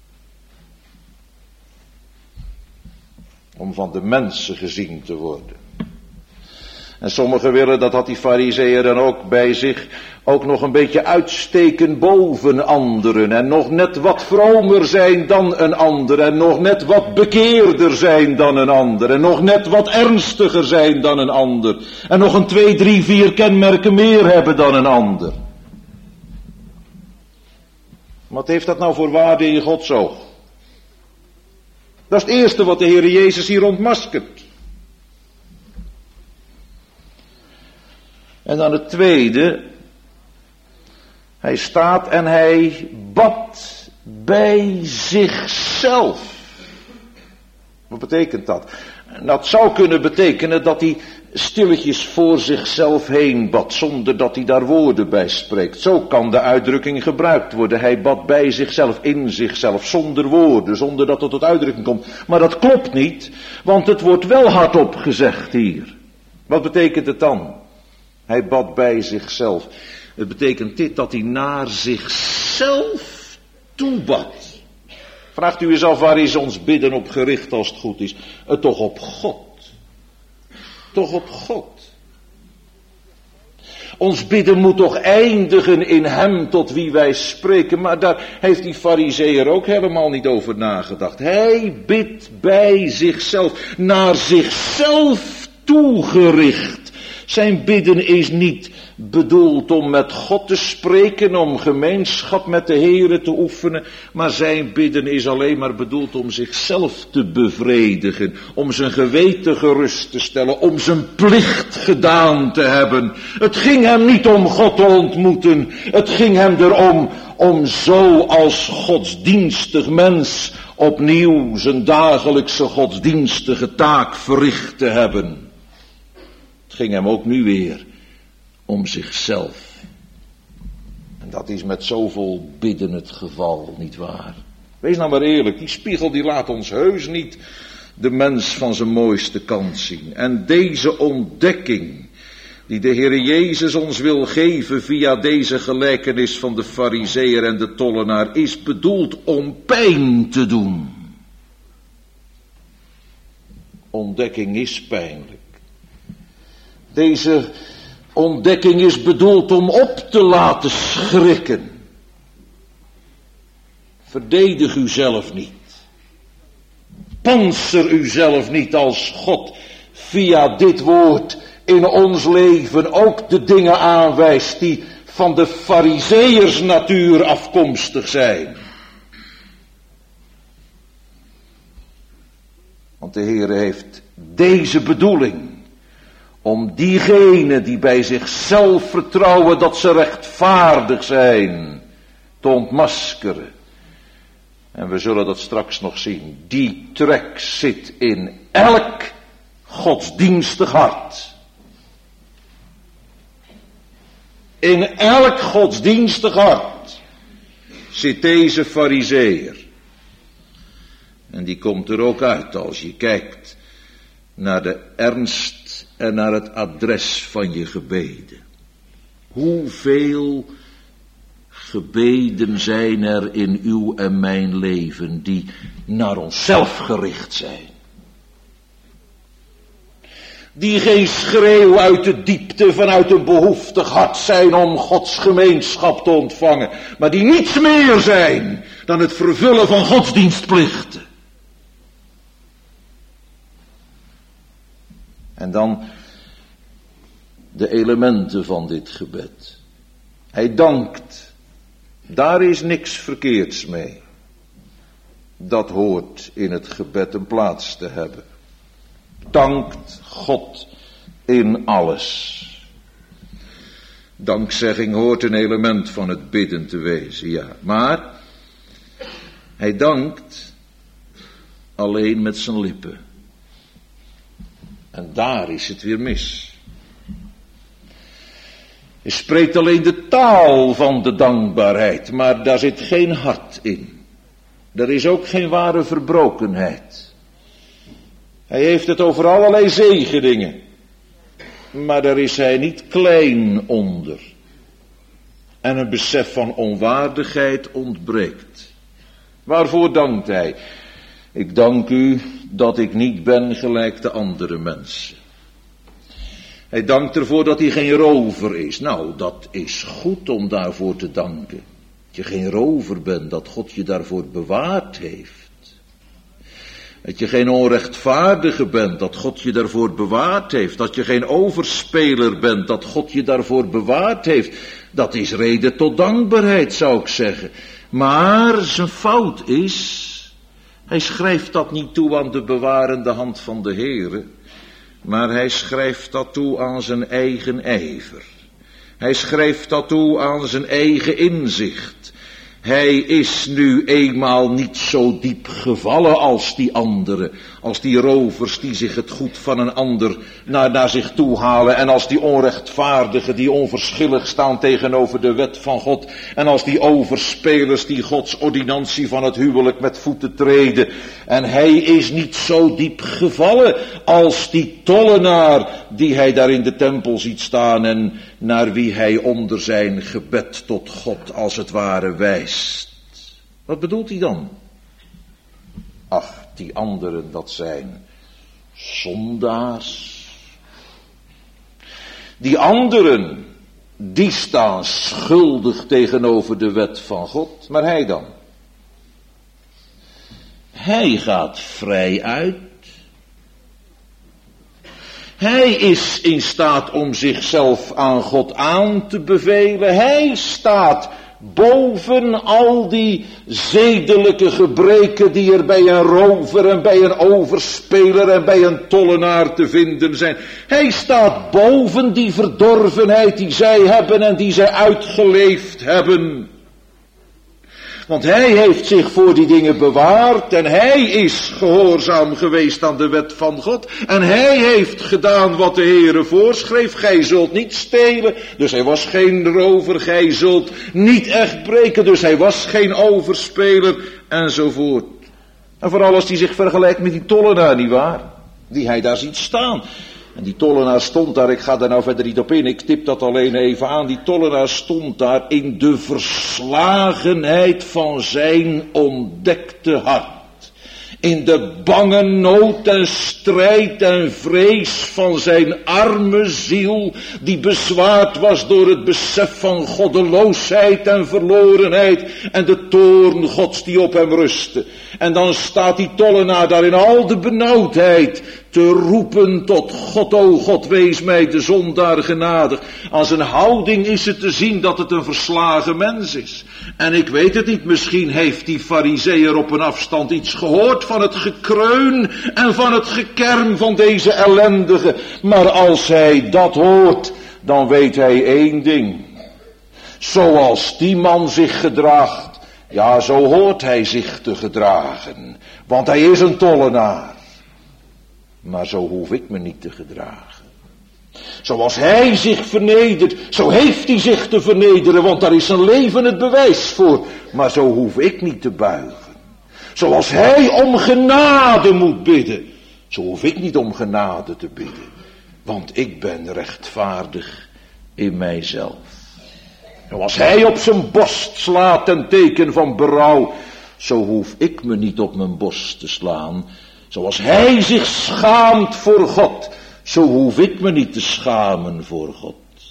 Om van de mensen gezien te worden. En sommigen willen, dat had die Farizeeër dan ook bij zich, ook nog een beetje uitsteken boven anderen. En nog net wat vromer zijn dan een ander. En nog net wat bekeerder zijn dan een ander. En nog net wat ernstiger zijn dan een ander. En nog een twee, drie, vier kenmerken meer hebben dan een ander. Wat heeft dat nou voor waarde in Gods oog? Dat is het eerste wat de Heer Jezus hier ontmaskert. En dan het tweede. Hij staat en hij bad bij zichzelf. zichzelf. Wat betekent dat? Dat zou kunnen betekenen dat hij stilletjes voor zichzelf heen bad, zonder dat hij daar woorden bij spreekt. Zo kan de uitdrukking gebruikt worden. Hij bad bij zichzelf, in zichzelf, zonder woorden, zonder dat het tot uitdrukking komt. Maar dat klopt niet, want het wordt wel hardop gezegd hier. Wat betekent het dan? Hij bad bij zichzelf. Het betekent dit, dat hij naar zichzelf toe bad. Vraagt u eens af, waar is ons bidden op gericht als het goed is? Het toch op God. Toch op God. Ons bidden moet toch eindigen in hem tot wie wij spreken. Maar daar heeft die farizeeër ook helemaal niet over nagedacht. Hij bidt bij zichzelf, naar zichzelf toegericht. Zijn bidden is niet bedoeld om met God te spreken, om gemeenschap met de Heere te oefenen, maar zijn bidden is alleen maar bedoeld om zichzelf te bevredigen, om zijn geweten gerust te stellen, om zijn plicht gedaan te hebben. Het ging hem niet om God te ontmoeten, het ging hem erom om zo als godsdienstig mens opnieuw zijn dagelijkse godsdienstige taak verricht te hebben. Het ging hem ook nu weer om zichzelf. En dat is met zoveel bidden het geval, nietwaar? Wees nou maar eerlijk, die spiegel die laat ons heus niet de mens van zijn mooiste kant zien. En deze ontdekking die de Heer Jezus ons wil geven via deze gelijkenis van de farizeeër en de tollenaar is bedoeld om pijn te doen. Ontdekking is pijnlijk. Deze ontdekking is bedoeld om op te laten schrikken. Verdedig uzelf niet. Pantser uzelf niet als God via dit woord in ons leven ook de dingen aanwijst die van de farizeeërs natuur afkomstig zijn. Want de Heer heeft deze bedoeling. Om diegenen die bij zichzelf vertrouwen dat ze rechtvaardig zijn, te ontmaskeren. En we zullen dat straks nog zien. Die trek zit in elk godsdienstig hart. In elk godsdienstig hart zit deze farizeeër. En die komt er ook uit als je kijkt naar de ernst en naar het adres van je gebeden. Hoeveel gebeden zijn er in uw en mijn leven die naar onszelf gericht zijn? Die geen schreeuw uit de diepte vanuit een behoeftig hart zijn om Gods gemeenschap te ontvangen, maar die niets meer zijn dan het vervullen van godsdienstplichten. En dan de elementen van dit gebed. Hij dankt. Daar is niks verkeerds mee. Dat hoort in het gebed een plaats te hebben. Dankt God in alles. Dankzegging hoort een element van het bidden te wezen, ja. Maar hij dankt alleen met zijn lippen. En daar is het weer mis. Hij spreekt alleen de taal van de dankbaarheid, maar daar zit geen hart in. Er is ook geen ware verbrokenheid. Hij heeft het over allerlei zegeningen, maar daar is hij niet klein onder. En een besef van onwaardigheid ontbreekt. Waarvoor dankt hij? Ik dank u dat ik niet ben gelijk de andere mensen. Hij dankt ervoor dat hij geen rover is. Nou, dat is goed om daarvoor te danken. Dat je geen rover bent, dat God je daarvoor bewaard heeft. Dat je geen onrechtvaardige bent, dat God je daarvoor bewaard heeft. Dat je geen overspeler bent, dat God je daarvoor bewaard heeft. Dat is reden tot dankbaarheid, zou ik zeggen. Maar zijn fout is, hij schrijft dat niet toe aan de bewarende hand van de Heere, maar hij schrijft dat toe aan zijn eigen ijver. Hij schrijft dat toe aan zijn eigen inzicht. Hij is nu eenmaal niet zo diep gevallen als die anderen. Als die rovers die zich het goed van een ander naar, naar zich toe halen. En als die onrechtvaardigen die onverschillig staan tegenover de wet van God. En als die overspelers die Gods ordinantie van het huwelijk met voeten treden. En hij is niet zo diep gevallen als die tollenaar die hij daar in de tempel ziet staan. En naar wie hij onder zijn gebed tot God als het ware wijst. Wat bedoelt hij dan? Ach, die anderen, dat zijn zondaars. Die anderen, die staan schuldig tegenover de wet van God. Maar hij dan? Hij gaat vrij uit. Hij is in staat om zichzelf aan God aan te bevelen. Hij staat boven al die zedelijke gebreken die er bij een rover en bij een overspeler en bij een tollenaar te vinden zijn. Hij staat boven die verdorvenheid die zij hebben en die zij uitgeleefd hebben. Want hij heeft zich voor die dingen bewaard en hij is gehoorzaam geweest aan de wet van God. En hij heeft gedaan wat de Heere voorschreef. Gij zult niet stelen, dus hij was geen rover. Gij zult niet echt breken, dus hij was geen overspeler enzovoort. En vooral als hij zich vergelijkt met die tollenaar, nietwaar? Die hij daar ziet staan. En die tollenaar stond daar, ik ga daar nou verder niet op in, ik tip dat alleen even aan. Die tollenaar stond daar in de verslagenheid van zijn ontdekte hart. In de bange nood en strijd en vrees van zijn arme ziel, die bezwaard was door het besef van goddeloosheid en verlorenheid en de toorn Gods die op hem rustte. En dan staat die tollenaar daar in al de benauwdheid te roepen tot God, o God, wees mij de zondaar genadig. Aan zijn houding is het te zien dat het een verslagen mens is. En ik weet het niet, misschien heeft die farizeeër op een afstand iets gehoord van het gekreun en van het gekerm van deze ellendige. Maar als hij dat hoort, dan weet hij één ding. Zoals die man zich gedraagt, ja, zo hoort hij zich te gedragen. Want hij is een tollenaar. Maar zo hoef ik me niet te gedragen. Zoals hij zich vernedert, zo heeft hij zich te vernederen, want daar is zijn leven het bewijs voor. Maar zo hoef ik niet te buigen. Zoals hij om genade moet bidden, zo hoef ik niet om genade te bidden. Want ik ben rechtvaardig in mijzelf. Zoals hij op zijn borst slaat ten teken van berouw, zo hoef ik me niet op mijn borst te slaan. Zoals hij zich schaamt voor God, zo hoef ik me niet te schamen voor God.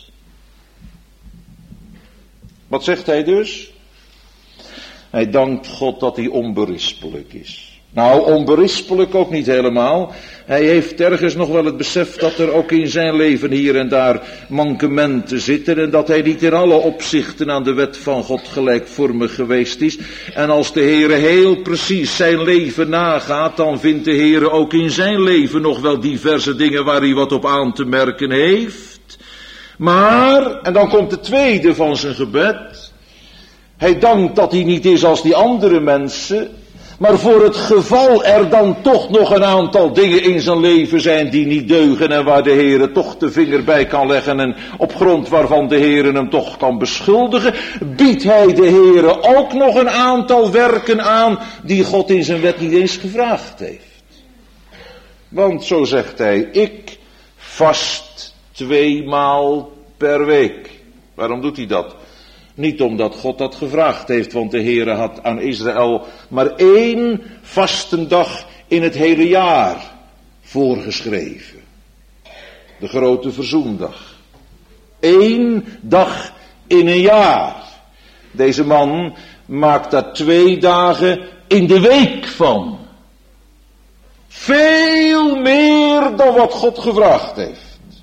Wat zegt hij dus? Hij dankt God dat hij onberispelijk is. Nou, onberispelijk ook niet helemaal. Hij heeft ergens nog wel het besef dat er ook in zijn leven hier en daar mankementen zitten. En dat hij niet in alle opzichten aan de wet van God gelijkvormig geweest is. En als de Heere heel precies zijn leven nagaat, dan vindt de Heere ook in zijn leven nog wel diverse dingen waar hij wat op aan te merken heeft. Maar, en dan komt de tweede van zijn gebed. Hij dankt dat hij niet is als die andere mensen. Maar voor het geval er dan toch nog een aantal dingen in zijn leven zijn die niet deugen en waar de Heere toch de vinger bij kan leggen en op grond waarvan de Heere hem toch kan beschuldigen, biedt hij de Heere ook nog een aantal werken aan die God in zijn wet niet eens gevraagd heeft. Want zo zegt hij, ik vast tweemaal per week. Waarom doet hij dat? Niet omdat God dat gevraagd heeft, want de Heere had aan Israël maar één vastendag in het hele jaar voorgeschreven. De grote verzoendag. Eén dag in een jaar. Deze man maakt daar twee dagen in de week van. Veel meer dan wat God gevraagd heeft.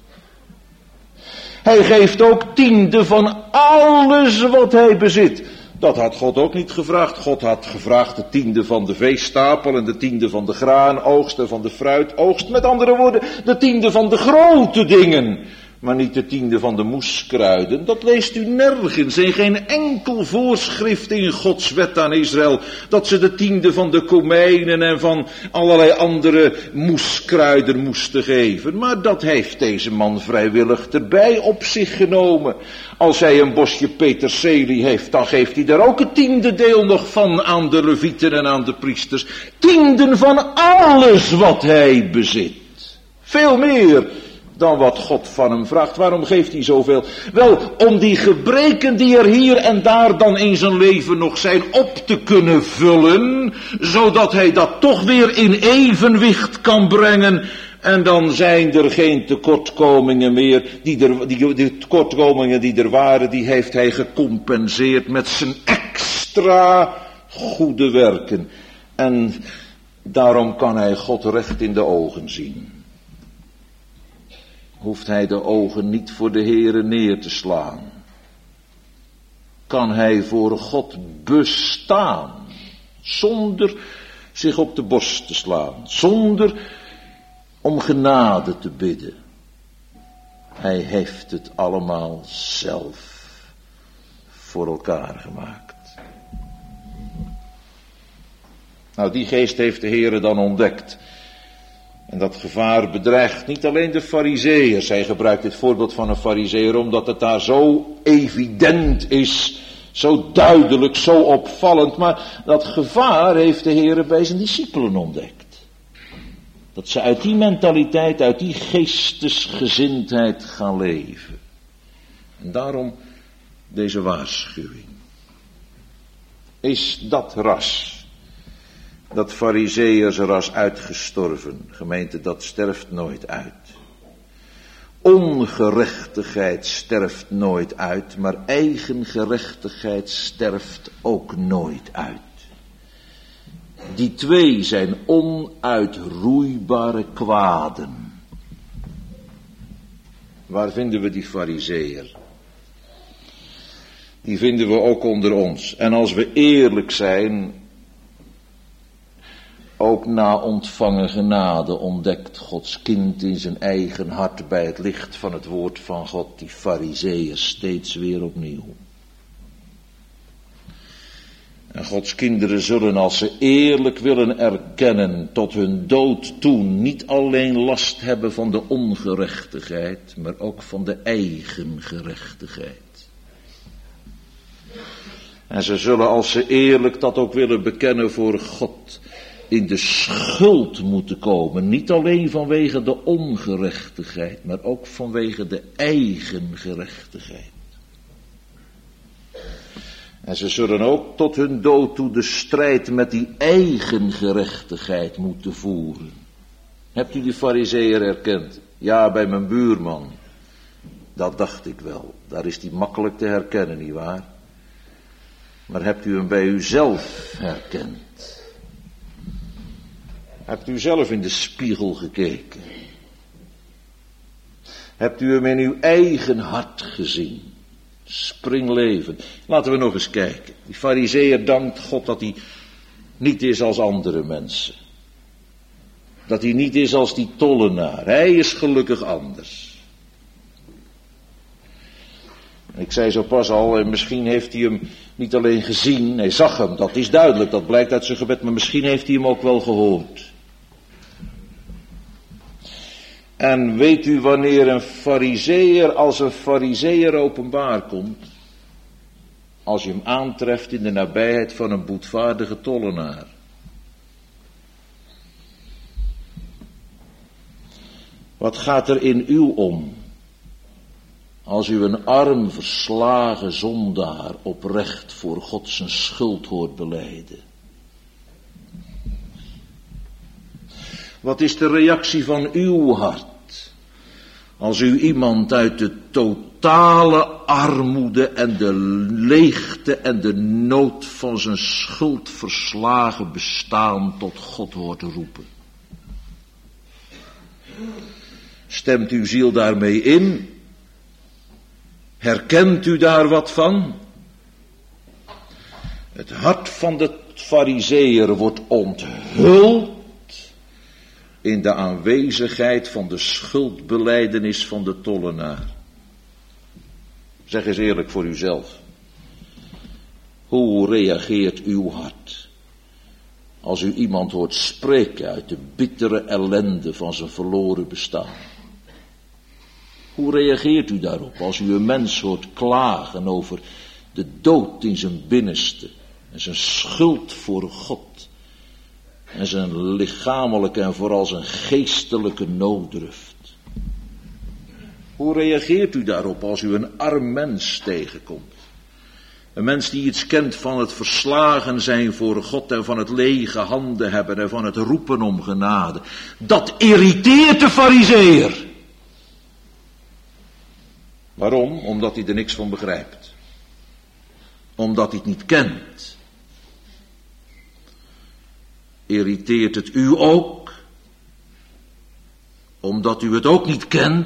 Hij geeft ook tiende van alles wat hij bezit. Dat had God ook niet gevraagd. God had gevraagd de tiende van de veestapel en de tiende van de graanoogst en van de fruitoogst. Met andere woorden, de tiende van de grote dingen. maar niet de tiende van de moeskruiden. Dat leest u nergens, in geen enkel voorschrift in Gods wet aan Israël, dat ze de tiende van de komijnen en van allerlei andere moeskruiden moesten geven. Maar dat heeft deze man vrijwillig erbij op zich genomen. Als hij een bosje peterselie heeft, dan geeft hij daar ook het tiende deel nog van aan de levieten en aan de priesters. Tienden van alles wat hij bezit. Veel meer dan wat God van hem vraagt. Waarom geeft hij zoveel? Wel, om die gebreken die er hier en daar dan in zijn leven nog zijn op te kunnen vullen, zodat hij dat toch weer in evenwicht kan brengen. En dan zijn er geen tekortkomingen meer. Die, er, die, die tekortkomingen die er waren, die heeft hij gecompenseerd met zijn extra goede werken. En daarom kan hij God recht in de ogen zien. Hoeft hij de ogen niet voor de Heere neer te slaan. Kan hij voor God bestaan. Zonder zich op de borst te slaan. Zonder om genade te bidden. Hij heeft het allemaal zelf voor elkaar gemaakt. Nou, die geest heeft de Heere dan ontdekt. En dat gevaar bedreigt niet alleen de farizeeërs. Hij gebruikt dit voorbeeld van een farizeeër omdat het daar zo evident is, zo duidelijk, zo opvallend. Maar dat gevaar heeft de Heere bij zijn discipelen ontdekt. Dat ze uit die mentaliteit, uit die geestesgezindheid gaan leven. En daarom deze waarschuwing. Is dat ras, dat farizeeërsras uitgestorven? Gemeente, dat sterft nooit uit. Ongerechtigheid sterft nooit uit, maar eigen gerechtigheid sterft ook nooit uit. Die twee zijn onuitroeibare kwaden. Waar vinden we die farizeeër? Die vinden we ook onder ons. En als we eerlijk zijn, ook na ontvangen genade ontdekt Gods kind in zijn eigen hart bij het licht van het woord van God die farizeeën steeds weer opnieuw. En Gods kinderen zullen, als ze eerlijk willen erkennen, tot hun dood toe niet alleen last hebben van de ongerechtigheid, maar ook van de eigen gerechtigheid. En ze zullen, als ze eerlijk dat ook willen bekennen voor God, in de schuld moeten komen. Niet alleen vanwege de ongerechtigheid, maar ook vanwege de eigen gerechtigheid. En ze zullen ook tot hun dood toe de strijd met die eigen gerechtigheid moeten voeren. Hebt u die farizeeër herkend? Ja, bij mijn buurman. Dat dacht ik wel. Daar is die makkelijk te herkennen, nietwaar? Maar hebt u hem bij uzelf herkend? Hebt u zelf in de spiegel gekeken? Hebt u hem in uw eigen hart gezien? Springleven. Laten we nog eens kijken. Die farizeeër dankt God dat hij niet is als andere mensen. Dat hij niet is als die tollenaar. Hij is gelukkig anders. Ik zei zo pas al, en misschien heeft hij hem niet alleen gezien, hij zag hem, dat is duidelijk, dat blijkt uit zijn gebed, maar misschien heeft hij hem ook wel gehoord. En weet u wanneer een farizeeër als een farizeeër openbaar komt? Als je hem aantreft in de nabijheid van een boetvaardige tollenaar. Wat gaat er in u om? Als u een arm verslagen zondaar oprecht voor God zijn schuld hoort belijden. Wat is de reactie van uw hart? Als u iemand uit de totale armoede en de leegte en de nood van zijn schuldverslagen bestaan tot God hoort roepen. Stemt uw ziel daarmee in? Herkent u daar wat van? Het hart van de farizeeër wordt onthuld in de aanwezigheid van de schuldbelijdenis van de tollenaar. Zeg eens eerlijk voor uzelf. Hoe reageert uw hart als u iemand hoort spreken uit de bittere ellende van zijn verloren bestaan? Hoe reageert u daarop als u een mens hoort klagen over de dood in zijn binnenste en zijn schuld voor God en zijn lichamelijke en vooral zijn geestelijke nooddruft? Hoe reageert u daarop als u een arm mens tegenkomt? Een mens die iets kent van het verslagen zijn voor God en van het lege handen hebben en van het roepen om genade. Dat irriteert de farizeeër. Waarom? Omdat hij er niks van begrijpt. Omdat hij het niet kent. Irriteert het u ook? Omdat u het ook niet kent?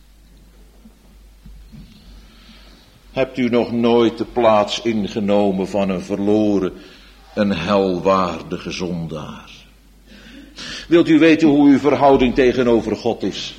Hebt u nog nooit de plaats ingenomen van een verloren, een helwaardige zondaar? Wilt u weten hoe uw verhouding tegenover God is?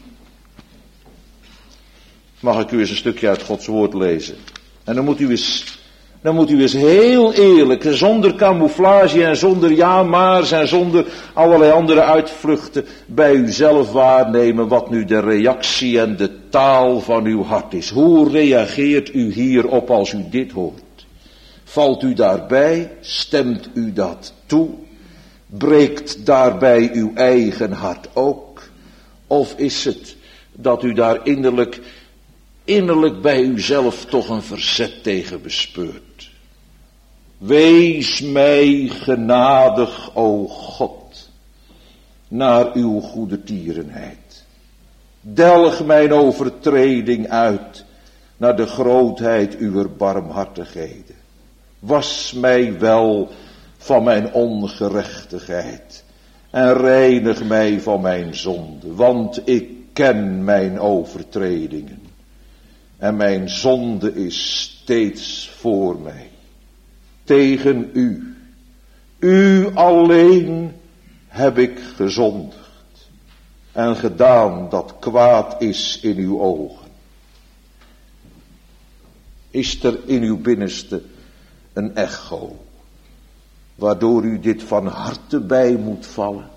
Mag ik u eens een stukje uit Gods woord lezen? En dan moet u eens, dan moet u eens heel eerlijk, zonder camouflage en zonder ja maar's en zonder allerlei andere uitvluchten bij uzelf waarnemen wat nu de reactie en de taal van uw hart is. Hoe reageert u hierop als u dit hoort? Valt u daarbij? Stemt u dat toe? Breekt daarbij uw eigen hart ook? Of is het dat u daar innerlijk, innerlijk bij uzelf toch een verzet tegen bespeurt? Wees mij genadig, o God, naar uw goede tierenheid. Delg mijn overtreding uit naar de grootheid uwer barmhartigheden. Was mij wel van mijn ongerechtigheid en reinig mij van mijn zonde, want ik ken mijn overtredingen en mijn zonde is steeds voor mij. Tegen u, u alleen heb ik gezondigd en gedaan dat kwaad is in uw ogen. Is er in uw binnenste een echo, waardoor u dit van harte bij moet vallen?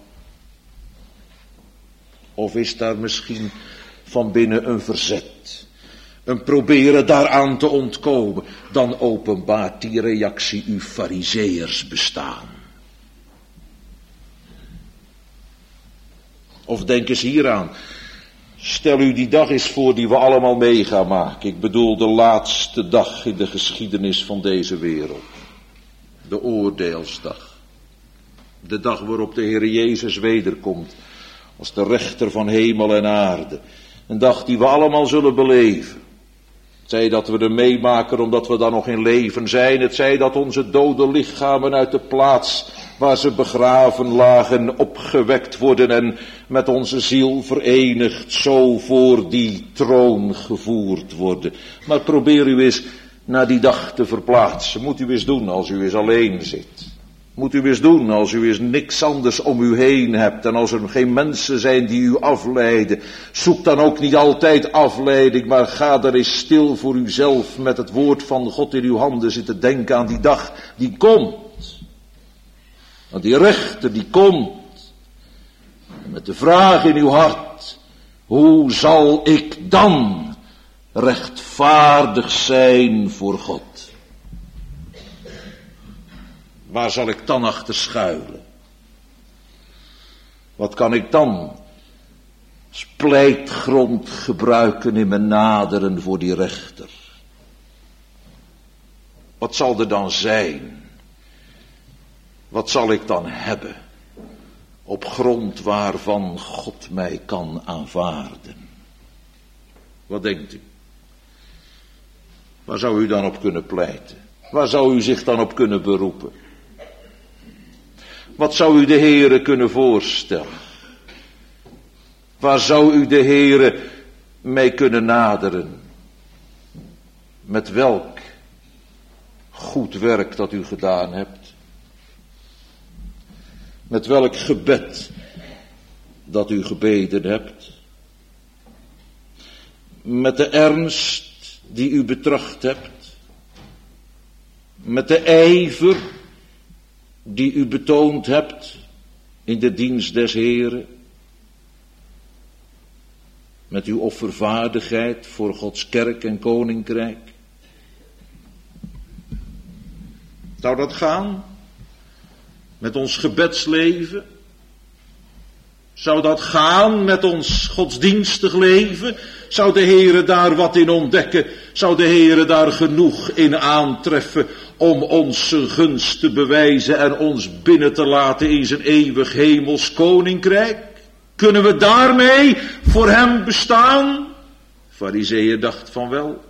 Of is daar misschien van binnen een verzet, een proberen daaraan te ontkomen? Dan openbaart die reactie uw farizeërs bestaan. Of denk eens hieraan. Stel u die dag eens voor die we allemaal mee gaan maken. Ik bedoel de laatste dag in de geschiedenis van deze wereld. De oordeelsdag. De dag waarop de Heer Jezus wederkomt. Als de rechter van hemel en aarde. Een dag die we allemaal zullen beleven. Het zij dat we er meemaken omdat we dan nog in leven zijn. Het zij dat onze dode lichamen uit de plaats waar ze begraven lagen opgewekt worden en met onze ziel verenigd zo voor die troon gevoerd worden. Maar probeer u eens naar die dag te verplaatsen. Moet u eens doen als u eens alleen zit. Moet u eens doen als u eens niks anders om u heen hebt en als er geen mensen zijn die u afleiden. Zoek dan ook niet altijd afleiding, maar ga er eens stil voor uzelf met het woord van God in uw handen zitten denken aan die dag die komt. Want die rechter die komt. Met de vraag in uw hart. Hoe zal ik dan rechtvaardig zijn voor God? Waar zal ik dan achter schuilen? Wat kan ik dan als pleitgrond gebruiken in mijn naderen voor die rechter? Wat zal er dan zijn? Wat zal ik dan hebben, op grond waarvan God mij kan aanvaarden? Wat denkt u? Waar zou u dan op kunnen pleiten? Waar zou u zich dan op kunnen beroepen? Wat zou u de Heere kunnen voorstellen? Waar zou u de Heere mee kunnen naderen? Met welk goed werk dat u gedaan hebt? Met welk gebed dat u gebeden hebt. Met de ernst die u betracht hebt. Met de ijver die u betoond hebt in de dienst des Heren. Met uw offervaardigheid voor Gods kerk en koninkrijk. Zou dat gaan? Met ons gebedsleven? Zou dat gaan met ons godsdienstig leven? Zou de Heere daar wat in ontdekken? Zou de Heere daar genoeg in aantreffen om ons zijn gunst te bewijzen en ons binnen te laten in zijn eeuwig hemels koninkrijk? Kunnen we daarmee voor hem bestaan? Farizeeën dacht van wel.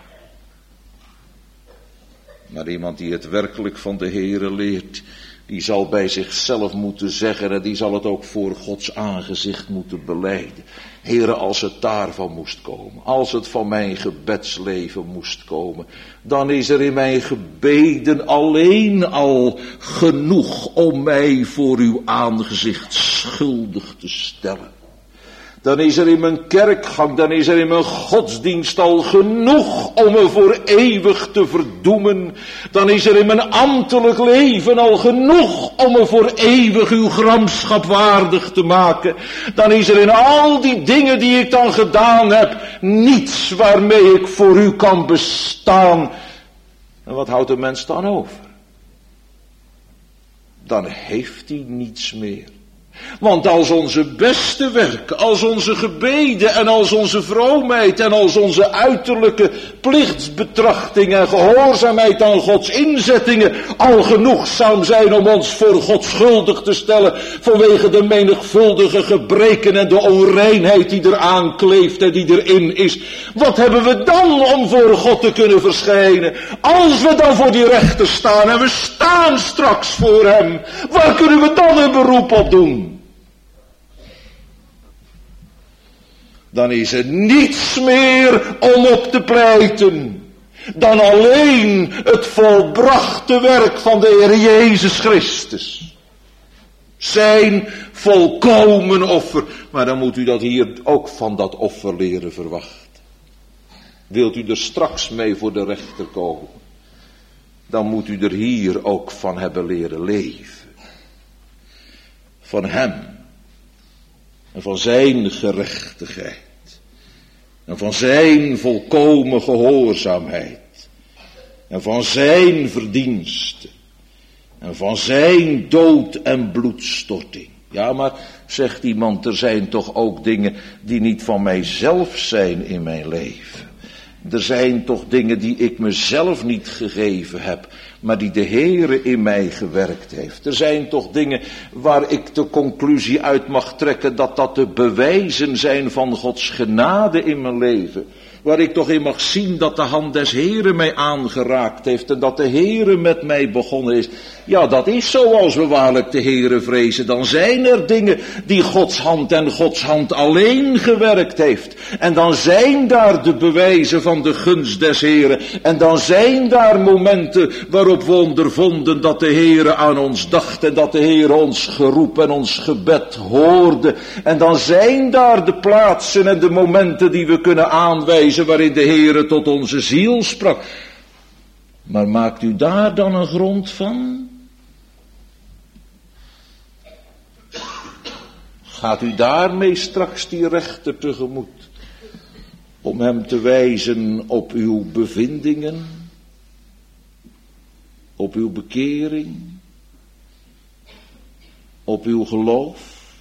Maar iemand die het werkelijk van de Heere leert, die zal bij zichzelf moeten zeggen en die zal het ook voor Gods aangezicht moeten belijden. Heere, als het daarvan moest komen, als het van mijn gebedsleven moest komen, dan is er in mijn gebeden alleen al genoeg om mij voor uw aangezicht schuldig te stellen. Dan is er in mijn kerkgang, dan is er in mijn godsdienst al genoeg om me voor eeuwig te verdoemen. Dan is er in mijn ambtelijk leven al genoeg om me voor eeuwig uw gramschap waardig te maken. Dan is er in al die dingen die ik dan gedaan heb, niets waarmee ik voor u kan bestaan. En wat houdt de mens dan over? Dan heeft hij niets meer. Want als onze beste werken, als onze gebeden en als onze vroomheid en als onze uiterlijke plichtsbetrachting en gehoorzaamheid aan Gods inzettingen al genoegzaam zijn om ons voor God schuldig te stellen vanwege de menigvuldige gebreken en de onreinheid die er aankleeft en die erin is. Wat hebben we dan om voor God te kunnen verschijnen? Als we dan voor die rechter staan en we staan straks voor hem, waar kunnen we dan een beroep op doen? Dan is er niets meer om op te pleiten dan alleen het volbrachte werk van de Heer Jezus Christus. Zijn volkomen offer. Maar dan moet u dat hier ook van dat offer leren verwachten. Wilt u er straks mee voor de rechter komen, dan moet u er hier ook van hebben leren leven. Van hem. En van zijn gerechtigheid. En van zijn volkomen gehoorzaamheid. En van zijn verdiensten. En van zijn dood en bloedstorting. Ja, maar zegt iemand, er zijn toch ook dingen die niet van mijzelf zijn in mijn leven. Er zijn toch dingen die ik mezelf niet gegeven heb, maar die de Heere in mij gewerkt heeft. Er zijn toch dingen waar ik de conclusie uit mag trekken dat dat de bewijzen zijn van Gods genade in mijn leven. Waar ik toch in mag zien dat de hand des Heeren mij aangeraakt heeft en dat de Heere met mij begonnen is. Ja, dat is zo als we waarlijk de Heere vrezen. Dan zijn er dingen die Gods hand en Gods hand alleen gewerkt heeft. En dan zijn daar de bewijzen van de gunst des Heeren. En dan zijn daar momenten waarop we ondervonden dat de Heere aan ons dacht en dat de Heere ons geroep en ons gebed hoorde. En dan zijn daar de plaatsen en de momenten die we kunnen aanwijzen waarin de Heere tot onze ziel sprak. Maar maakt u daar dan een grond van? Gaat u daarmee straks die rechter tegemoet? Om hem te wijzen op uw bevindingen? Op uw bekering? Op uw geloof?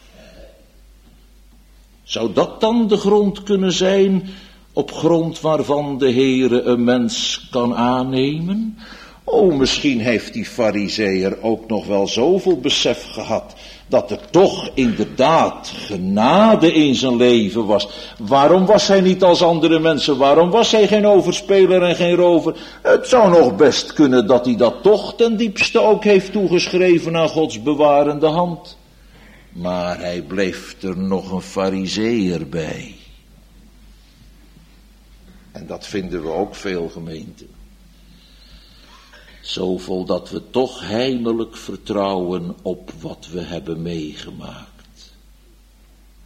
Zou dat dan de grond kunnen zijn op grond waarvan de Heere een mens kan aannemen? Oh, misschien heeft die Farizeeër ook nog wel zoveel besef gehad dat er toch inderdaad genade in zijn leven was. Waarom was hij niet als andere mensen? Waarom was hij geen overspeler en geen rover? Het zou nog best kunnen dat hij dat toch ten diepste ook heeft toegeschreven aan Gods bewarende hand. Maar hij bleef er nog een Farizeeër bij. En dat vinden we ook veel gemeenten. Zoveel dat we toch heimelijk vertrouwen op wat we hebben meegemaakt.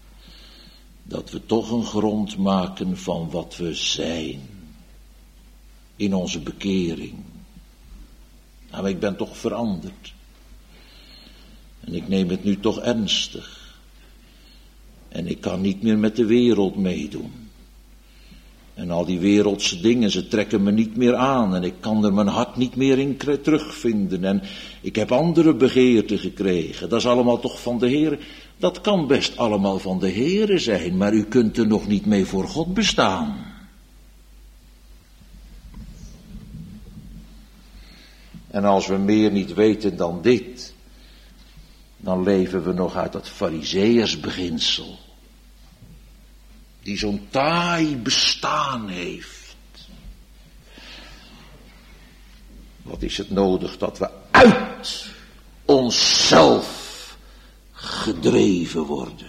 dat we toch een grond maken van wat we zijn. In onze bekering. Nou, ik ben toch veranderd. En ik neem het nu toch ernstig. En ik kan niet meer met de wereld meedoen. En al die wereldse dingen, ze trekken me niet meer aan. En ik kan er mijn hart niet meer in terugvinden. En ik heb andere begeerten gekregen. Dat is allemaal toch van de Heer. Dat kan best allemaal van de Heer zijn. Maar u kunt er nog niet mee voor God bestaan. En als we meer niet weten dan dit, dan leven we nog uit dat Farizeeërsbeginsel. Die zo'n taai bestaan heeft. Wat is het nodig dat we uit onszelf gedreven worden.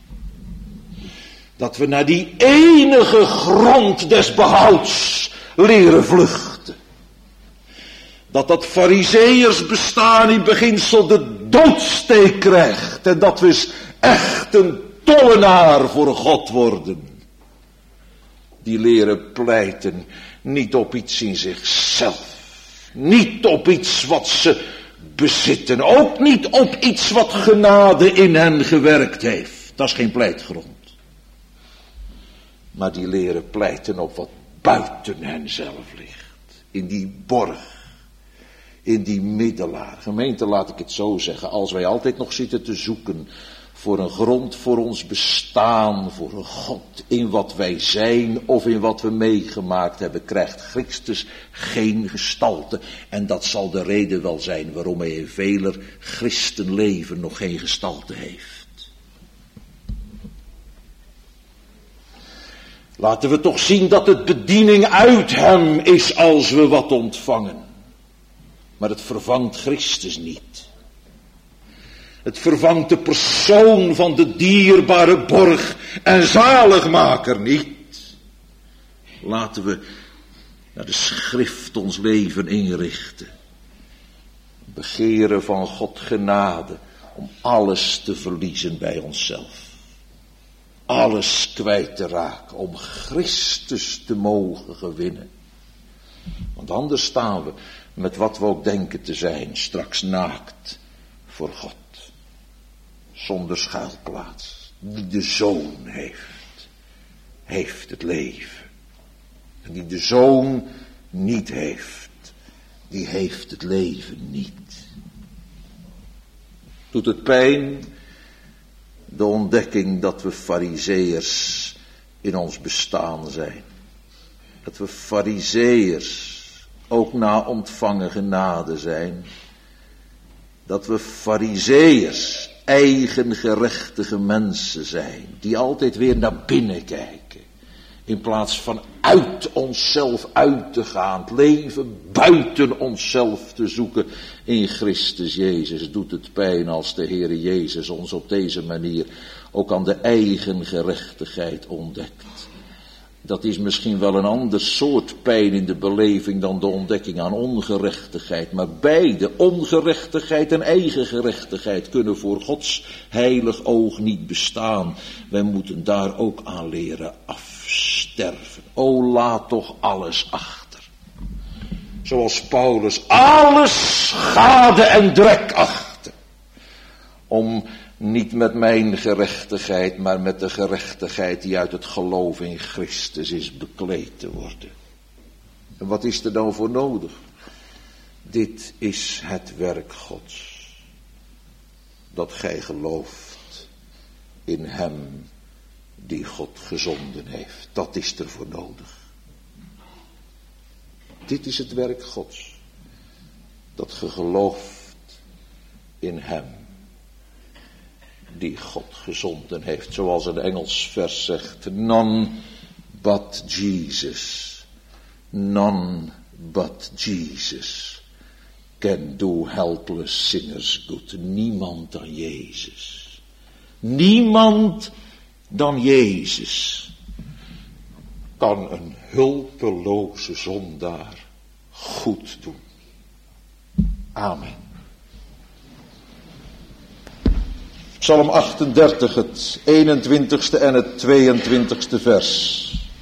Dat we naar die enige grond des behouds leren vluchten. Dat dat Farizeeërs bestaan in beginsel de doodsteek krijgt. En dat we eens echt een tollenaar voor God worden. Die leren pleiten niet op iets in zichzelf. Niet op iets wat ze bezitten. Ook niet op iets wat genade in hen gewerkt heeft. Dat is geen pleitgrond. Maar die leren pleiten op wat buiten hen zelf ligt. In die borg. In die middelaar. Gemeente, laat ik het zo zeggen. Als wij altijd nog zitten te zoeken voor een grond voor ons bestaan, voor een God in wat wij zijn of in wat we meegemaakt hebben, krijgt Christus geen gestalte. En dat zal de reden wel zijn waarom hij in veler christenleven nog geen gestalte heeft. Laten we toch zien dat het bediening uit hem is als we wat ontvangen. Maar het vervangt Christus niet. Het vervangt de persoon van de dierbare borg en zaligmaker niet. Laten we naar de schrift ons leven inrichten. Begeren van God genade om alles te verliezen bij onszelf. Alles kwijt te raken om Christus te mogen gewinnen. Want anders staan we met wat we ook denken te zijn straks naakt voor God. Zonder schuilplaats. Die de Zoon heeft. Heeft het leven. En die de Zoon niet heeft. Die heeft het leven niet. Doet het pijn? De ontdekking dat we Farizeeërs in ons bestaan zijn. Dat we Farizeeërs ook na ontvangen genade zijn. Dat we Farizeeërs eigengerechtige mensen zijn, die altijd weer naar binnen kijken, in plaats van uit onszelf uit te gaan, het leven buiten onszelf te zoeken in Christus Jezus. Doet het pijn als de Heere Jezus ons op deze manier ook aan de eigengerechtigheid ontdekt. Dat is misschien wel een ander soort pijn in de beleving dan de ontdekking aan ongerechtigheid. Maar beide, ongerechtigheid en eigengerechtigheid, kunnen voor Gods heilig oog niet bestaan. Wij moeten daar ook aan leren afsterven. O, laat toch alles achter. Zoals Paulus alles schade en drek achter. Om niet met mijn gerechtigheid, maar met de gerechtigheid die uit het geloof in Christus is bekleed te worden. En wat is er dan voor nodig? Dit is het werk Gods. Dat gij gelooft in hem die God gezonden heeft. Dat is er voor nodig. Dit is het werk Gods. Dat ge gelooft in hem die God gezonden heeft. Zoals een Engels vers zegt. None but Jesus. None but Jesus can do helpless sinners good. Niemand dan Jezus. Niemand dan Jezus kan een hulpeloze zondaar goed doen. Amen. Psalm achtendertig, het eenentwintigste en het tweeëntwintigste vers.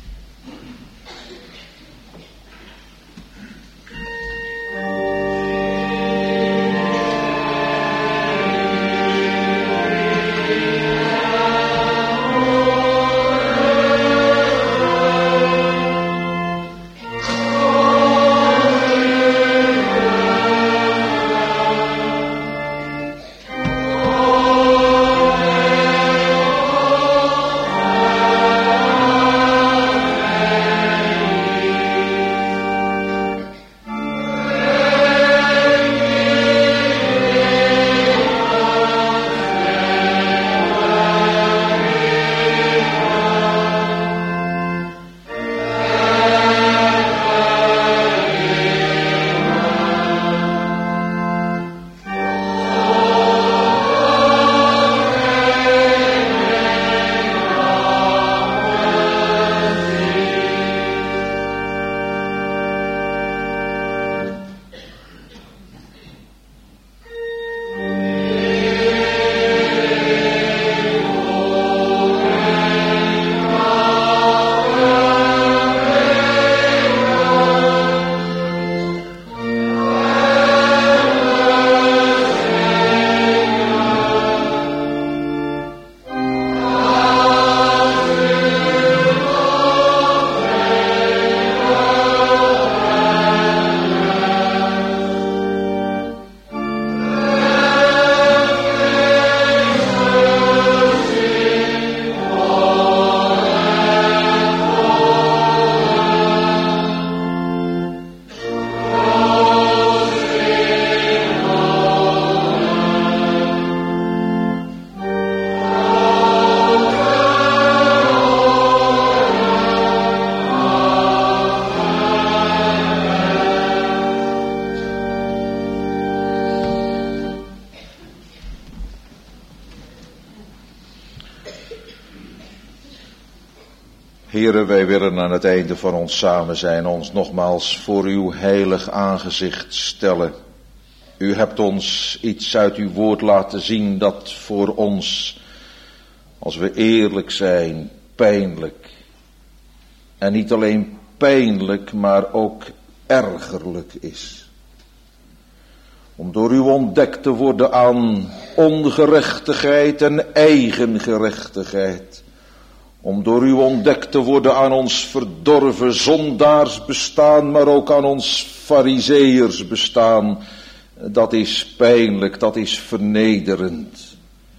Heren, wij willen aan het einde van ons samen zijn ons nogmaals voor uw heilig aangezicht stellen. U hebt ons iets uit uw woord laten zien dat voor ons, als we eerlijk zijn, pijnlijk. En niet alleen pijnlijk, maar ook ergerlijk is. Om door u ontdekt te worden aan ongerechtigheid en eigengerechtigheid. Om door u ontdekt te worden aan ons verdorven zondaars bestaan, maar ook aan ons farizeërs bestaan. Dat is pijnlijk, dat is vernederend.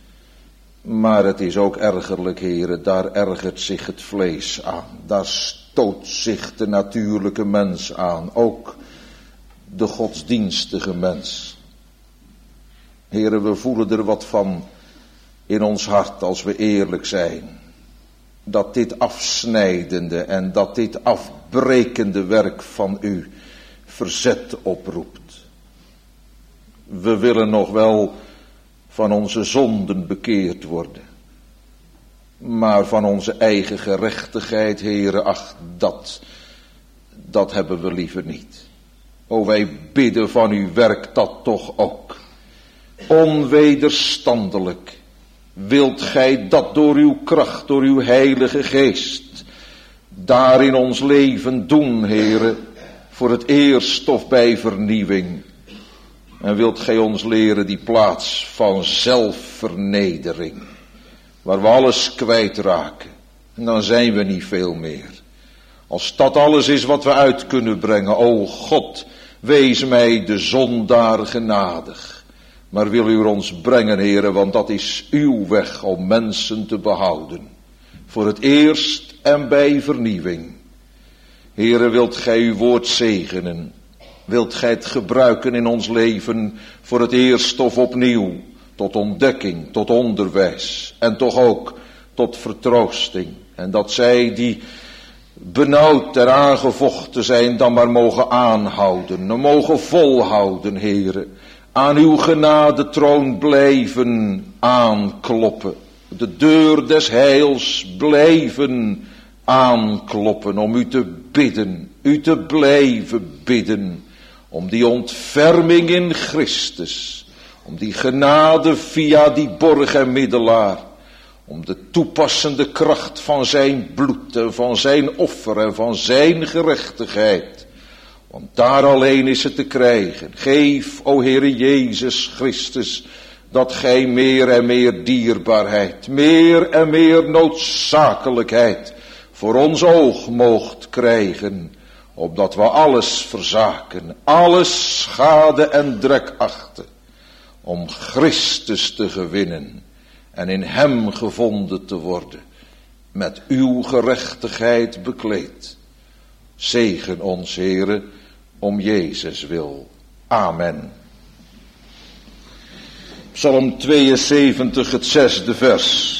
Maar het is ook ergerlijk, heren, daar ergert zich het vlees aan. Daar stoot zich de natuurlijke mens aan, ook de godsdienstige mens. Heren, we voelen er wat van in ons hart als we eerlijk zijn. Dat dit afsnijdende en dat dit afbrekende werk van u verzet oproept. We willen nog wel van onze zonden bekeerd worden. Maar van onze eigen gerechtigheid, Heere, ach, dat, dat hebben we liever niet. O, wij bidden van u, werk dat toch ook. Onwederstandelijk. Wilt gij dat door uw kracht, door uw heilige geest, daar in ons leven doen, Heere, voor het eerst of bij vernieuwing. En wilt gij ons leren die plaats van zelfvernedering, waar we alles kwijtraken, en dan zijn we niet veel meer. Als dat alles is wat we uit kunnen brengen, o God, wees mij de zondaar genadig. Maar wil u er ons brengen, Heere, want dat is uw weg om mensen te behouden. Voor het eerst en bij vernieuwing. Heere, wilt gij uw woord zegenen? Wilt gij het gebruiken in ons leven voor het eerst of opnieuw? Tot ontdekking, tot onderwijs en toch ook tot vertroosting. En dat zij die benauwd en aangevochten zijn dan maar mogen aanhouden. En mogen volhouden, Heere. Aan uw genadetroon blijven aankloppen. De deur des heils blijven aankloppen om u te bidden. U te blijven bidden. Om die ontferming in Christus. om die genade via die borg en middelaar, om de toepassende kracht van zijn bloed en van zijn offer en van zijn gerechtigheid. Want daar alleen is het te krijgen. Geef, o Heere Jezus Christus, dat gij meer en meer dierbaarheid, meer en meer noodzakelijkheid voor ons oog moogt krijgen, opdat we alles verzaken, alles schade en drek achten, om Christus te gewinnen en in hem gevonden te worden, met uw gerechtigheid bekleed. Zegen ons, Heere, om Jezus wil. Amen. Psalm tweeënzeventig, het zesde vers.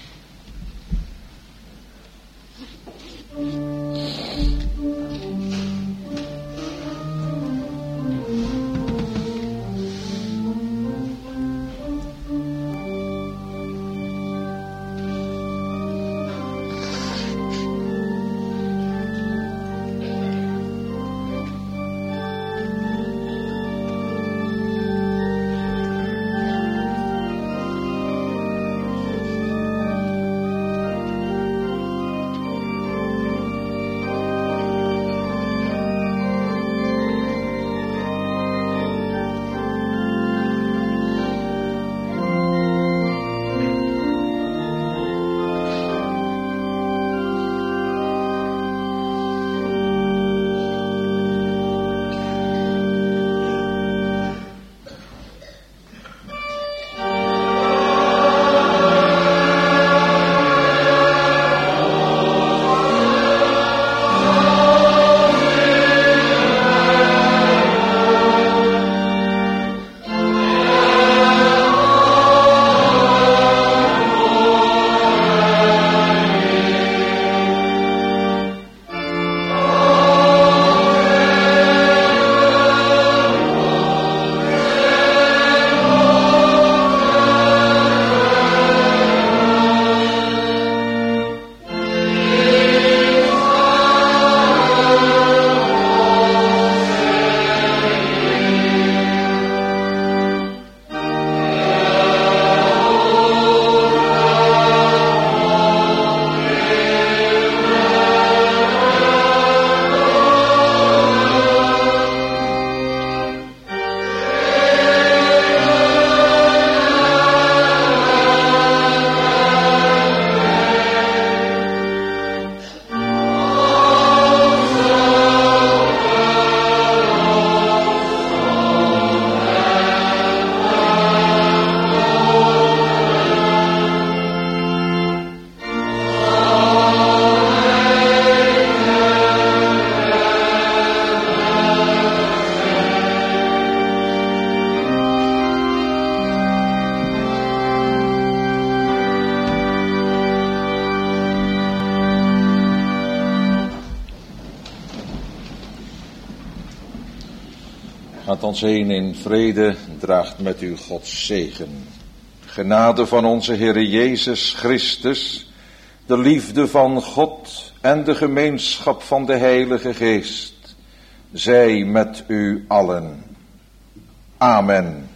Gaat ons heen in vrede, draagt met u Gods zegen. Genade van onze Heere Jezus Christus, de liefde van God en de gemeenschap van de Heilige Geest, zij met u allen. Amen.